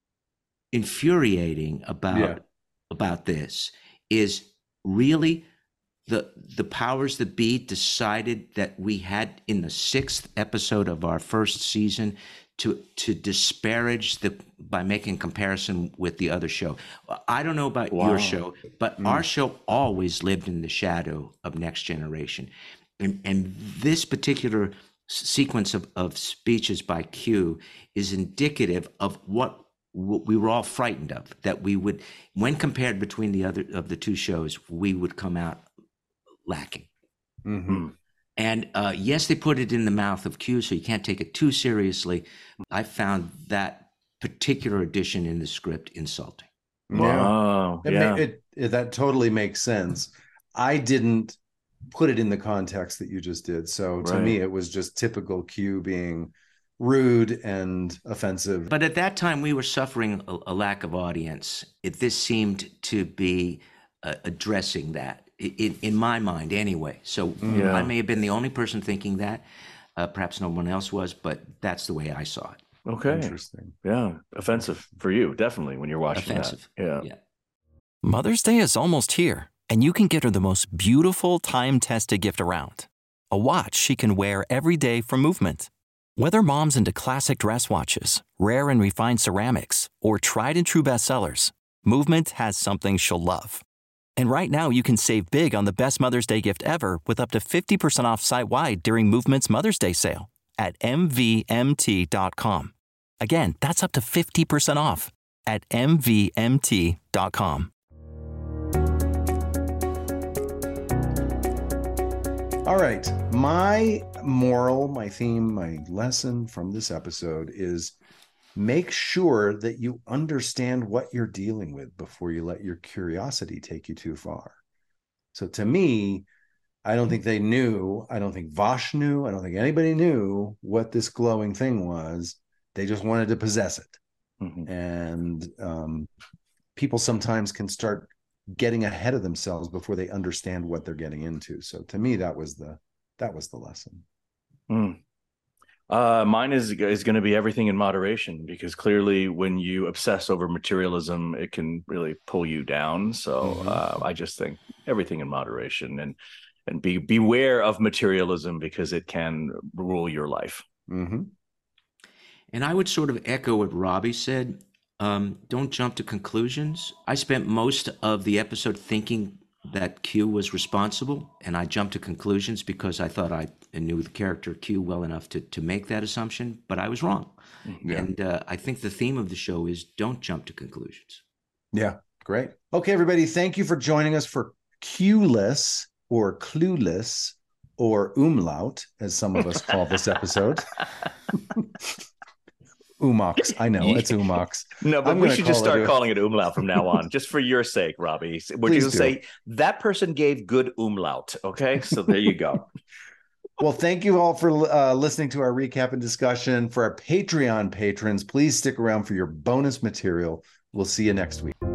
infuriating about Yeah. about this is really the the powers that be decided that we had in the sixth episode of our first season to to disparage the by making comparison with the other show. I don't know about Wow. your show, but our show always lived in the shadow of Next Generation, and and this particular s- sequence of, of speeches by Q is indicative of what w- we were all frightened of, that we would, when compared between the other of the two shows, we would come out lacking. Mm-hmm. And uh, yes, they put it in the mouth of Q, so you can't take it too seriously. I found that particular addition in the script insulting. Wow. It, Yeah. ma- it, it that totally makes sense. I didn't put it in the context that you just did. So to Right. me, it was just typical Q being rude and offensive. But at that time, we were suffering a, a lack of audience. It, this seemed to be uh, addressing that, in, in my mind anyway. So Yeah. I may have been the only person thinking that. Uh, perhaps no one else was, but that's the way I saw it. Okay. Interesting. Yeah. Offensive for you, definitely, when you're watching Offensive. that. Yeah. Yeah. Mother's Day is almost here, and you can get her the most beautiful time-tested gift around. A watch she can wear every day for Movement. Whether mom's into classic dress watches, rare and refined ceramics, or tried and true bestsellers, Movement has something she'll love. And right now you can save big on the best Mother's Day gift ever with up to fifty percent off site-wide during Movement's Mother's Day sale at M V M T dot com. Again, that's up to fifty percent off at M V M T dot com. All right. My moral, my theme, my lesson from this episode is make sure that you understand what you're dealing with before you let your curiosity take you too far. So to me, I don't think they knew. I don't think Vosh knew. I don't think anybody knew what this glowing thing was. They just wanted to possess it. Mhm. And um, people sometimes can start getting ahead of themselves before they understand what they're getting into. So to me, that was the that was the lesson. Mm. Uh, mine is is going to be everything in moderation, because clearly when you obsess over materialism, it can really pull you down. So Mhm. uh, I just think everything in moderation. And and be beware of materialism because it can rule your life. Mm-hmm. And I would sort of echo what Robbie said. Um, don't jump to conclusions. I spent most of the episode thinking that Q was responsible, and I jumped to conclusions because I thought I knew the character Q well enough to, to make that assumption, but I was wrong. Yeah. And uh, I think the theme of the show is don't jump to conclusions. Yeah, great. Okay, everybody, thank you for joining us for Q-less or Clueless or Umlaut, as some of us call this episode. Umox. I know it's Umox. No, but I'm we should just start it calling it umlaut from now on, just for your sake, Robbie. Would you say that person gave good umlaut? Okay, so there you go. Well, thank you all for uh, listening to our recap and discussion. For our Patreon patrons, please stick around for your bonus material. We'll see you next week.